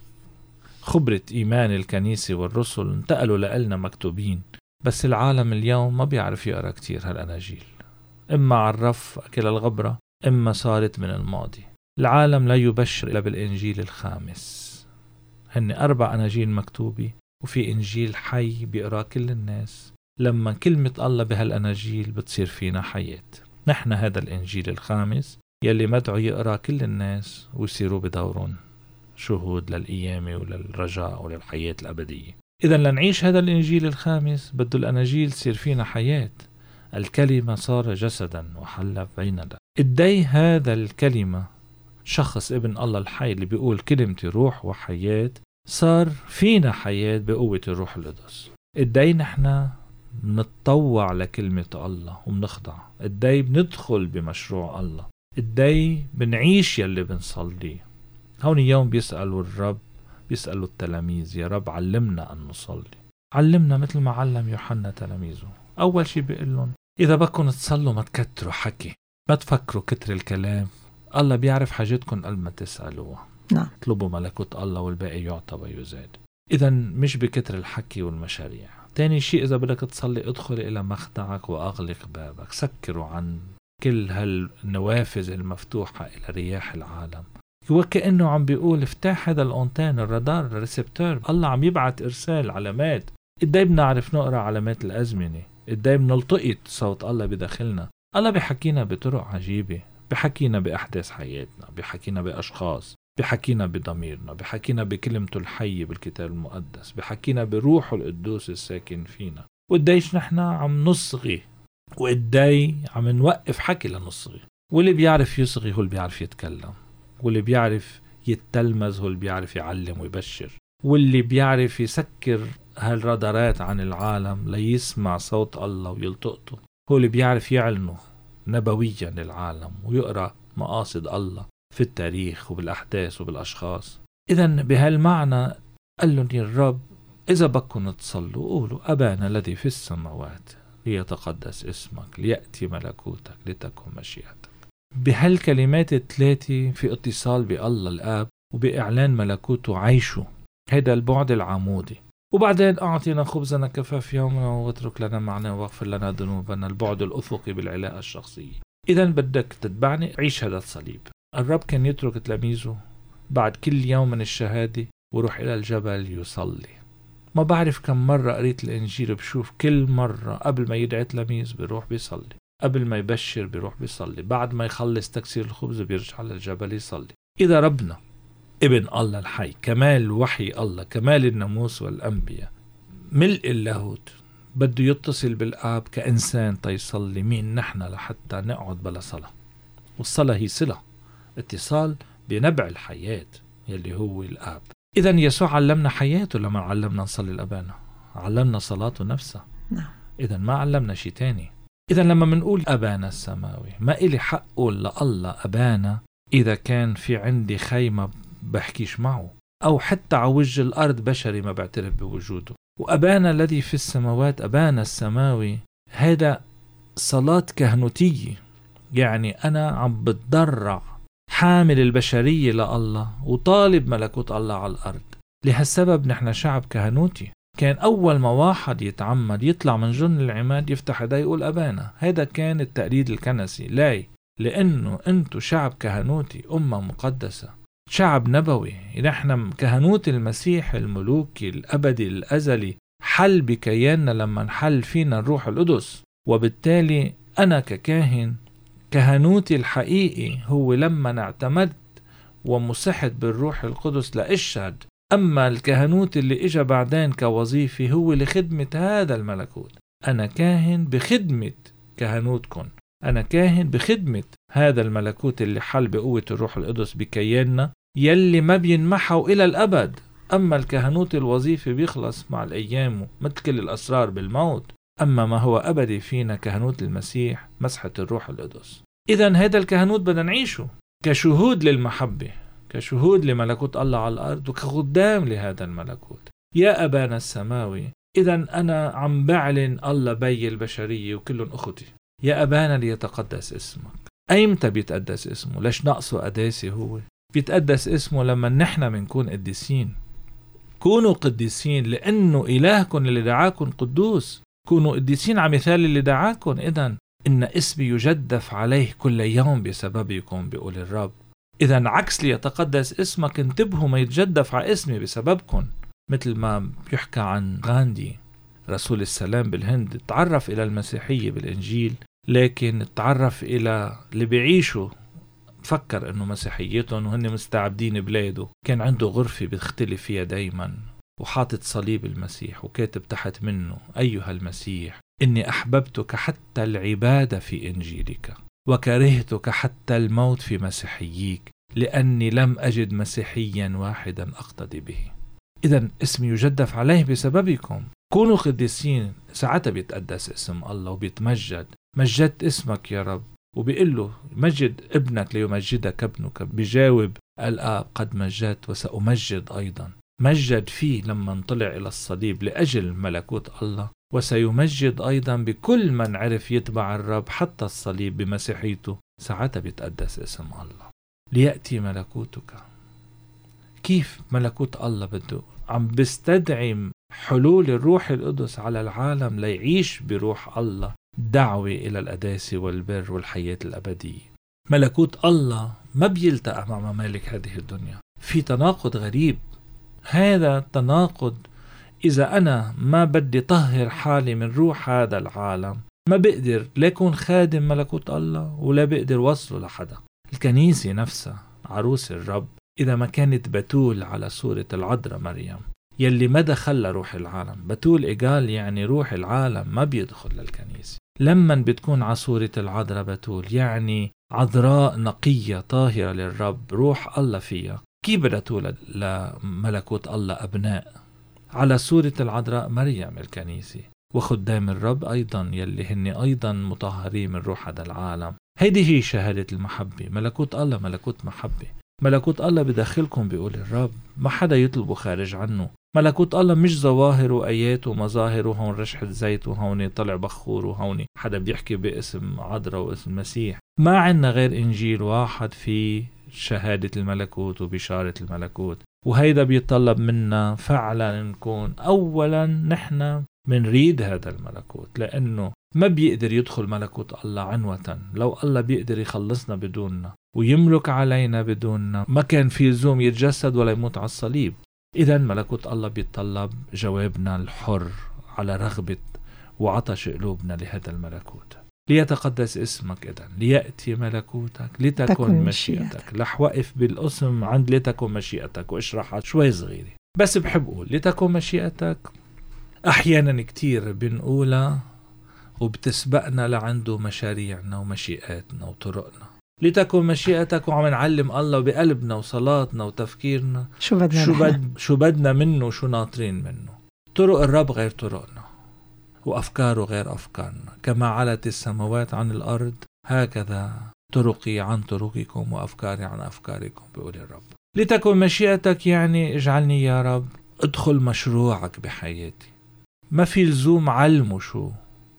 خبرة إيمان الكنيسة والرسل انتقلوا لإلنا مكتوبين، بس العالم اليوم ما بيعرف يقرأ كتير هالأناجيل، إما عرف أكل الغبرة إما صارت من الماضي. العالم لا يبشر إلا بالإنجيل الخامس. هن 4 أناجيل مكتوبة، وفي إنجيل حي بيقرأ كل الناس. لما كلمة الله بهالأناجيل بتصير فينا حياة. نحن هذا الإنجيل الخامس يلي مدعو يقرأ كل الناس ويصيروا بدورهم شهود للقيامة وللرجاء وللحياة الأبدية. إذا لنعيش هذا الإنجيل الخامس بده الأناجيل تصير فينا حياة. الكلمة صار جسدا وحل بيننا. إدي هذا الكلمة شخص ابن الله الحي اللي بيقول كلمتي روح وحياة، صار فينا حياة بقوة الروح القدس. إدي نحن بنتطوع لكلمة الله وبنخضع، إدي بندخل بمشروع الله، إدي بنعيش يلي بنصليه. هون يوم بيسألوا الرب، بيسألوا التلاميذ يا رب علمنا أن نصلي. علمنا مثل ما علم يوحنا تلاميذه. أول شيء بيقول لهم إذا بدكم تصلوا ما تكتروا حكي، ما تفكروا كتر الكلام، الله بيعرف حاجتكم قبل ما تسألوها. نعم. اطلبوا ملكوت الله والباقي يعطى ويزاد. إذا مش بكتر الحكي والمشاريع. تاني شيء إذا بدك تصلي ادخل إلى مخدعك وأغلق بابك، سكروا عن كل هالنوافذ المفتوحة إلى رياح العالم. وكأنه عم بيقول افتح هذا الأونتان، الرادار، الريسبتور. الله عم يبعت إرسال علامات. إداي بنعرف نقرأ علامات الأزمنة، إداي بنلتقط صوت الله بداخلنا. الله بيحكينا بطرق عجيبة، بيحكينا بأحداث حياتنا، بيحكينا بأشخاص، بيحكينا بضميرنا، بيحكينا بكلمته الحية بالكتاب المقدس، بيحكينا بروحه القدوس الساكن فينا. وإدايش نحن عم نصغي، وإداي عم نوقف حكي لنصغي. واللي بيعرف يصغي هو اللي بيعرف يتكلم، واللي بيعرف يتلمذ هو اللي بيعرف يعلم ويبشر، واللي بيعرف يسكر هالرادارات عن العالم ليسمع صوت الله ويلتقطه هو اللي بيعرف يعلنه نبويا للعالم ويقرأ مقاصد الله في التاريخ وبالأحداث وبالأشخاص. إذن بهالمعنى قال لهم يا الرب إذا بدكم تصلوا قولوا أبانا الذي في السماوات ليتقدس اسمك، ليأتي ملكوتك، لتكن مشيئتك. بهالكلمات الثلاثة في اتصال بالله الآب وبإعلان ملكوته عيشه. هذا البعد العمودي. وبعدين أعطينا خبزنا كفاف يومنا واترك لنا معنا واغفر لنا ذنوبنا، البعد الأفقي بالعلاقة الشخصية. إذا بدك تتبعني عيش هذا الصليب. الرب كان يترك تلاميذه بعد كل يوم من الشهادة وروح إلى الجبل يصلي. ما بعرف كم مرة قريت الإنجيل بشوف كل مرة قبل ما يدعي تلاميذ بيروح بيصلي، قبل ما يبشر بيروح بيصلي، بعد ما يخلص تكسير الخبز بيرجع للجبل يصلي. إذا ربنا ابن الله الحي، كمال وحي الله، كمال الناموس والأنبياء، ملء اللاهوت بده يتصل بالآب كإنسان تيصلي. مين نحن لحتى نقعد بلا صلاة؟ والصلاة هي صلة، اتصال بنبع الحياة يلي هو الآب. إذن يسوع علمنا حياته لما علمنا نصلي لأبانا، علمنا صلاته نفسها. إذن ما علمنا شيء تاني. إذن لما منقول أبانا السماوي، ما إلي حق أقول لله أبانا إذا كان في عندي خيمة بحكيش معه، أو حتى على وجه الأرض بشري ما بعترف بوجوده. وأبانا الذي في السماوات، أبانا السماوي، هذا صلاة كهنوتية، يعني أنا عم بتضرع حامل البشرية لله وطالب ملكوت الله على الأرض. لهالسبب نحن شعب كهنوتي. كان أول ما واحد يتعمد يطلع من جن العماد يفتح يديه يقول أبانا. هذا كان التقليد الكنسي. لا، لأنه أنتو شعب كهنوتي، أمة مقدسة، شعب نبوي. نحن كهنوت المسيح الملوكي الأبدي الأزلي حل بكياننا لما نحل فينا الروح القدس. وبالتالي أنا ككاهن كهنوتي الحقيقي هو لما اعتمدت ومسحت بالروح القدس لأشهد. أما الكهنوت اللي إجا بعدين كوظيفي هو لخدمة هذا الملكوت. أنا كاهن بخدمة كهنوتكم، أنا كاهن بخدمة هذا الملكوت اللي حل بقوة الروح القدس بكياننا يلي ما بينمحوا إلى الأبد. أما الكهنوت الوظيفي بيخلص مع الأيام مثل كل الأسرار بالموت. أما ما هو أبدي فينا كهنوت المسيح مسحة الروح القدس. إذن هذا الكهنوت بدنا نعيشه كشهود للمحبة، كشهود لملكوت الله على الأرض، وكخدام لهذا الملكوت. يا أبانا السماوي، إذن أنا عم بعلن الله بي البشرية وكلهم أخوتي. يا أبانا ليتقدس اسمك. أيمتى بيتقدس اسمه؟ ليش ناقصه قداسة؟ هو بيتقدس اسمه لما نحن منكون قديسين. كونوا قديسين لأنه إلهكم اللي دعاكم قدوس. كونوا قديسين على مثال اللي دعاكم. إذن إن اسمي يجدف عليه كل يوم بسببكم بيقول الرب. إذن عكس ليتقدس اسمك، انتبهوا ما يتجدف على اسمي بسببكم. مثل ما بيحكى عن غاندي رسول السلام بالهند، تعرف إلى المسيحية بالإنجيل، لكن تعرف إلى اللي بيعيشوا فكر إنه مسيحيتهم وهن مستعبدين بلاده. كان عنده غرفة بيختلف فيها دايما، وحاطط صليب المسيح وكاتب تحت منه: أيها المسيح، إني أحببتك حتى العبادة في إنجيلك، وكرهتك حتى الموت في مسيحيك، لأني لم أجد مسيحيا واحدا أقتدي به. إذن اسمي يجدف عليه بسببكم. كونوا قديسين. ساعتها بيتقدس اسم الله وبيتمجد. مجدت اسمك يا رب، وبيقول له مجد ابنك ليمجدك ابنك. بيجاوب الآب: قد مجدت وسأمجد أيضا. مجد فيه لما انطلع إلى الصليب لأجل ملكوت الله، وسيمجد أيضا بكل من عرف يتبع الرب حتى الصليب بمسيحيته. ساعتها بيتقدس اسم الله. ليأتي ملكوتك. كيف ملكوت الله بده؟ عم بيستدعي حلول الروح القدس على العالم ليعيش بروح الله دعوة إلى القداسة والبر والحياة الأبدية. ملكوت الله ما بيلتقى مع ممالك هذه الدنيا. في تناقض غريب. هذا التناقض إذا أنا ما بدي طهر حالي من روح هذا العالم ما بقدر لا يكون خادم ملكوت الله ولا بقدر وصله لحدا. الكنيسة نفسها عروس الرب إذا ما كانت بتول على صورة العذراء مريم يلي ما دخل روح العالم. بتول إيجال يعني روح العالم ما بيدخل للكنيسة. لما بتكون على صورة العذراء بتول يعني عذراء نقية طاهرة للرب، روح الله فيها. كيف بدها تولد لملكوت الله أبناء؟ على صورة العذراء مريم الكنيسة، وخدام الرب أيضا يلي هن أيضا مطهرين من روح هذا العالم. هيدي هي شهادة المحبة. ملكوت الله ملكوت محبة. ملكوت الله بداخلكم بيقول الرب، ما حدا يطلبه خارج عنه. ملكوت الله مش ظواهر وآيات ومظاهر، وهون رشحة زيت وهون طلع بخور وهون حدا بيحكي باسم عذراء واسم المسيح. ما عنا غير إنجيل واحد في شهادة الملكوت وبشارة الملكوت. وهيدا بيطلب منا فعلا نكون أولا نحن منريد هذا الملكوت، لأنه ما بيقدر يدخل ملكوت الله عنوة. لو الله بيقدر يخلصنا بدوننا ويملك علينا بدوننا ما كان في لزوم يتجسد ولا يموت على الصليب. إذن ملكوت الله بيطلب جوابنا الحر على رغبة وعطش قلوبنا لهذا الملكوت. ليتقدس اسمك. إذن ليأتي ملكوتك، لتكن مشيئتك. رح وقف بالقسم عند لتكن مشيئتك واشرحها شوي صغيرة، بس بحب أقول لتكن مشيئتك أحيانا كتير بنقولها وبتسبقنا لعنده مشاريعنا ومشيئاتنا وطرقنا. لتكن مشيئتك، وعم نعلم الله بقلبنا وصلاتنا وتفكيرنا شو بدنا منه، شو ناطرين منه. طرق الرب غير طرقنا، وأفكاره غير أفكارنا. كما علت السماوات عن الأرض، هكذا طرقي عن طرقكم وأفكاري عن أفكاركم، بيقول الرب. لتكن مشيئتك يعني اجعلني يا رب ادخل مشروعك بحياتي. ما في لزوم علمه شو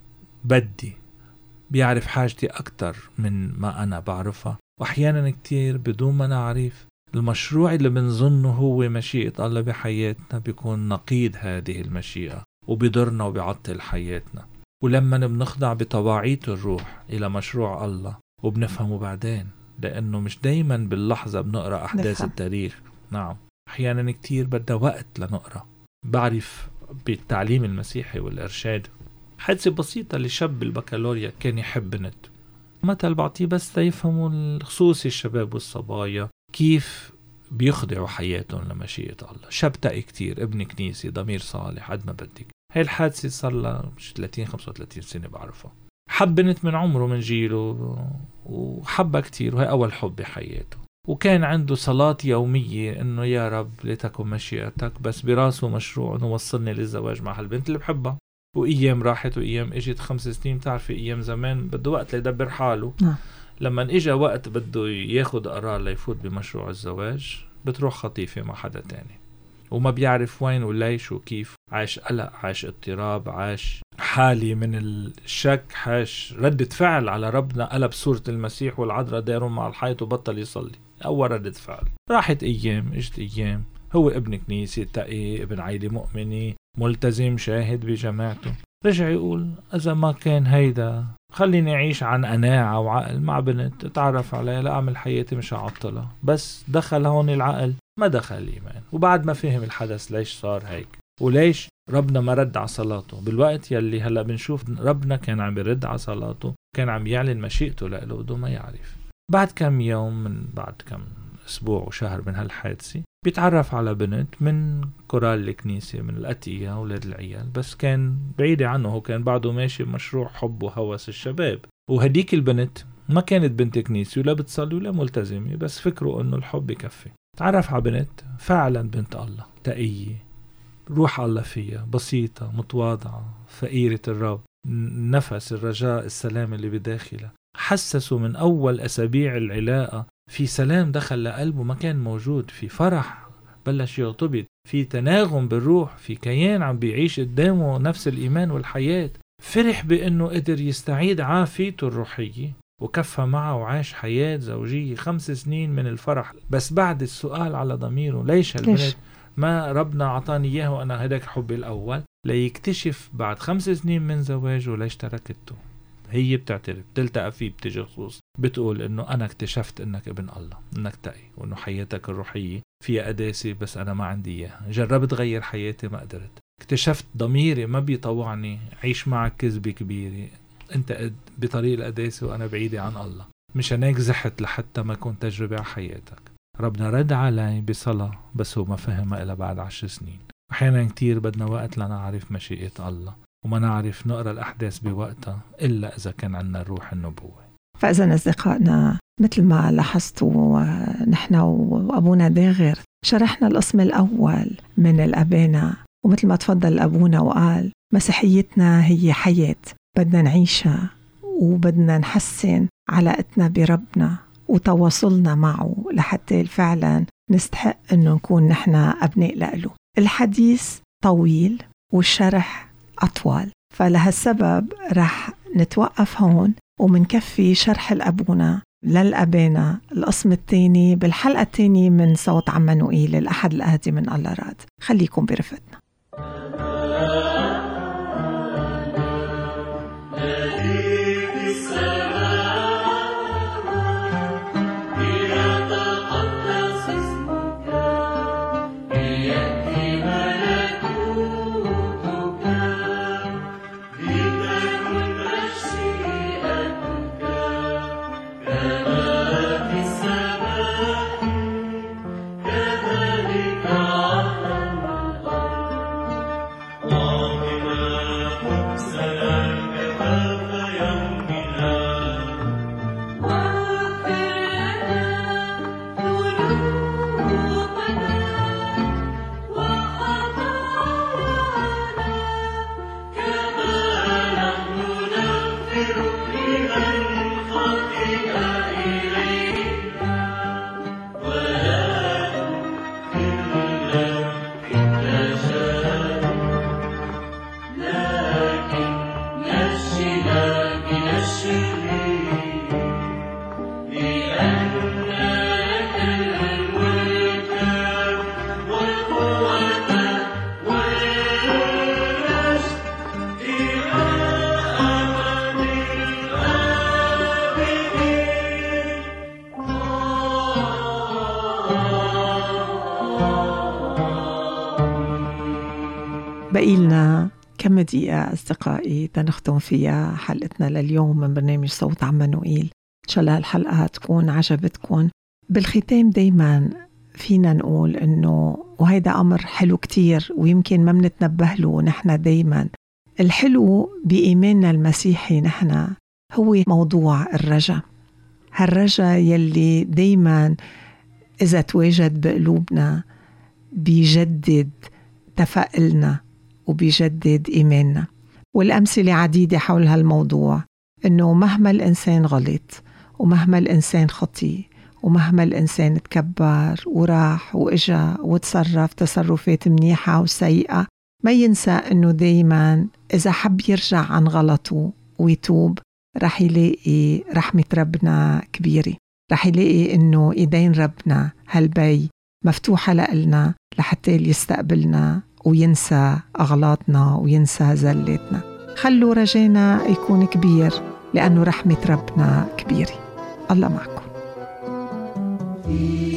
بدي، بيعرف حاجتي أكتر من ما أنا بعرفها. وأحيانا كتير بدون ما نعرف المشروع اللي بنظنه هو مشيئة الله بحياتنا بيكون نقيض هذه المشيئة وبيضرنا وبيعطل حياتنا. ولما بنخضع بطواعية الروح إلى مشروع الله وبنفهمه بعدين، لأنه مش دايما باللحظة بنقرأ أحداث التاريخ. نعم، أحيانا كتير بدنا وقت لنقرأ. بعرف بالتعليم المسيحي والإرشاد حادثة بسيطة لشاب بالبكالوريا كان يحب بنت. مثل بعطيه بس تيفهموا خصوصي الشباب والصبايا كيف بيخضعوا حياتهم لمشيئة الله. شاب تقي كتير، ابن كنيسي، ضمير صالح قد ما بدك. هاي الحادثة صار لها 30-35 سنة بعرفها. حب بنت من عمره من جيله وحبها كتير، وهي أول حب بحياته. وكان عنده صلاة يومية إنه يا رب لتكن مشيئتك، بس براسه مشروع إنه وصلني للزواج مع هالبنت اللي بحبها. وأيام راحت وأيام إجت، 5 سنين. بتعرفي أيام زمان بده وقت ليدبر حاله. لما إجا وقت بده ياخد قرار ليفوت بمشروع الزواج، بتروح خطيفة مع حدا تاني وما بيعرف وين وليش وكيف. عاش قلق، عاش اضطراب، عاش حالي من الشك، عاش ردة فعل على ربنا. قلب صورة المسيح والعذراء دايرون مع الحيط وبطل يصلي. أول ردة فعل. راحت أيام، إجت أيام. هو ابن كنيسة تقي، ابن عائلة مؤمنة، ملتزم، شاهد بجماعته. رجع يقول إذا ما كان هيدا خليني أعيش عن قناعة وعقل مع بنت اتعرف عليها لأعمل حياتي مش هعطلها. بس دخل هون العقل، ما دخل الإيمان. وبعد ما فهم الحدث ليش صار هيك وليش ربنا ما رد على صلاته بالوقت يلي هلأ بنشوف ربنا كان عم يرد على صلاته، كان عم يعلن مشيئته لإله بدون ما يعرف. بعد كم يوم، من بعد كم أسبوع وشهر من هالحادثة، بيتعرف على بنت من كورال الكنيسة، من الأتقياء أولاد العيال، بس كان بعيدة عنه. هو كان بعده ماشي بمشروع حب وهوس الشباب. وهديك البنت ما كانت بنت كنيسة ولا بتصلي ولا ملتزمة، بس فكروا أنه الحب يكفي. تعرف على بنت فعلا بنت الله، تقية، روح الله فيها، بسيطة، متواضعة، فقيرة الرب، نفس الرجاء، السلام اللي بداخلها. حسسوا من أول أسابيع العلاقة في سلام دخل لقلبه ما كان موجود، في فرح بلش يرتبط، في تناغم بالروح، في كيان عم بيعيش قدامه نفس الإيمان والحياة. فرح بأنه قدر يستعيد عافيته الروحية وكفى معه وعاش حياة زوجية 5 سنين من الفرح. بس بعد السؤال على ضميره، ليش هالبنت ما ربنا عطاني إياه وأنا هداك حبي الأول، ليكتشف بعد 5 سنين من زواجه ليش تركته. هي بتعترف، بتلتقى فيه، بتجي خصوص بتقول إنه أنا اكتشفت إنك ابن الله، إنك تقي، وإنه حياتك الروحية فيها قداسة بس أنا ما عندي إياها. جربت غير حياتي ما قدرت. اكتشفت ضميري ما بيطوعني عيش معك كذبة كبيرة. أنت بطريق القداسة وأنا بعيدة عن الله. مش هناك زحت لحتى ما يكون تجربة على حياتك. ربنا رد علي بصلاة، بس هو ما فهمها إلا بعد 10 سنين. أحيانا كتير بدنا وقت لنعرف مشيئة الله، وما نعرف نقرأ الأحداث بوقتها إلا إذا كان عندنا روح النبوة. فإذا أصدقائنا مثل ما لاحظتوا نحن وأبونا داغر شرحنا القسم الأول من الأبانا، ومثل ما تفضل أبونا وقال مسيحيتنا هي حياة بدنا نعيشها، وبدنا نحسن علاقتنا بربنا وتواصلنا معه لحتى فعلا نستحق أنه نكون نحن أبناء لأله. الحديث طويل والشرح أطول، فلهالسبب رح نتوقف هون ومنكفي شرح الأبونا للأبانا القسم الثاني بالحلقة الثانية من صوت عمانوئيل الأحد الآتي من الله راد. خليكم برفقتنا. بقيلنا كم دقيقة أصدقائي تنختم فيها حلقتنا لليوم من برنامج صوت عمانوئيل. إن شاء الله الحلقة تكون عجبتكم. بالختام دايما فينا نقول إنه وهيدا أمر حلو كتير ويمكن ما منتنبه له نحن دايما. الحلو بإيماننا المسيحي نحن هو موضوع الرجاء. هالرجاء يلي دايما إذا تواجد بقلوبنا بيجدد تفاؤلنا وبيجدد إيماننا. والأمثلة عديدة حول هالموضوع، إنه مهما الإنسان غلط ومهما الإنسان خطي ومهما الإنسان تكبر وراح وإجا وتصرف تصرفات منيحة وسيئة، ما ينسى إنه دايما إذا حب يرجع عن غلطه ويتوب رح يلاقي رحمة ربنا كبيرة، رح يلاقي إنه إيدين ربنا هالبي مفتوحة لنا لحتى يستقبلنا وينسى أغلاطنا وينسى زلاتنا. خلوا رجانا يكون كبير لأنه رحمة ربنا كبيرة. الله معكم.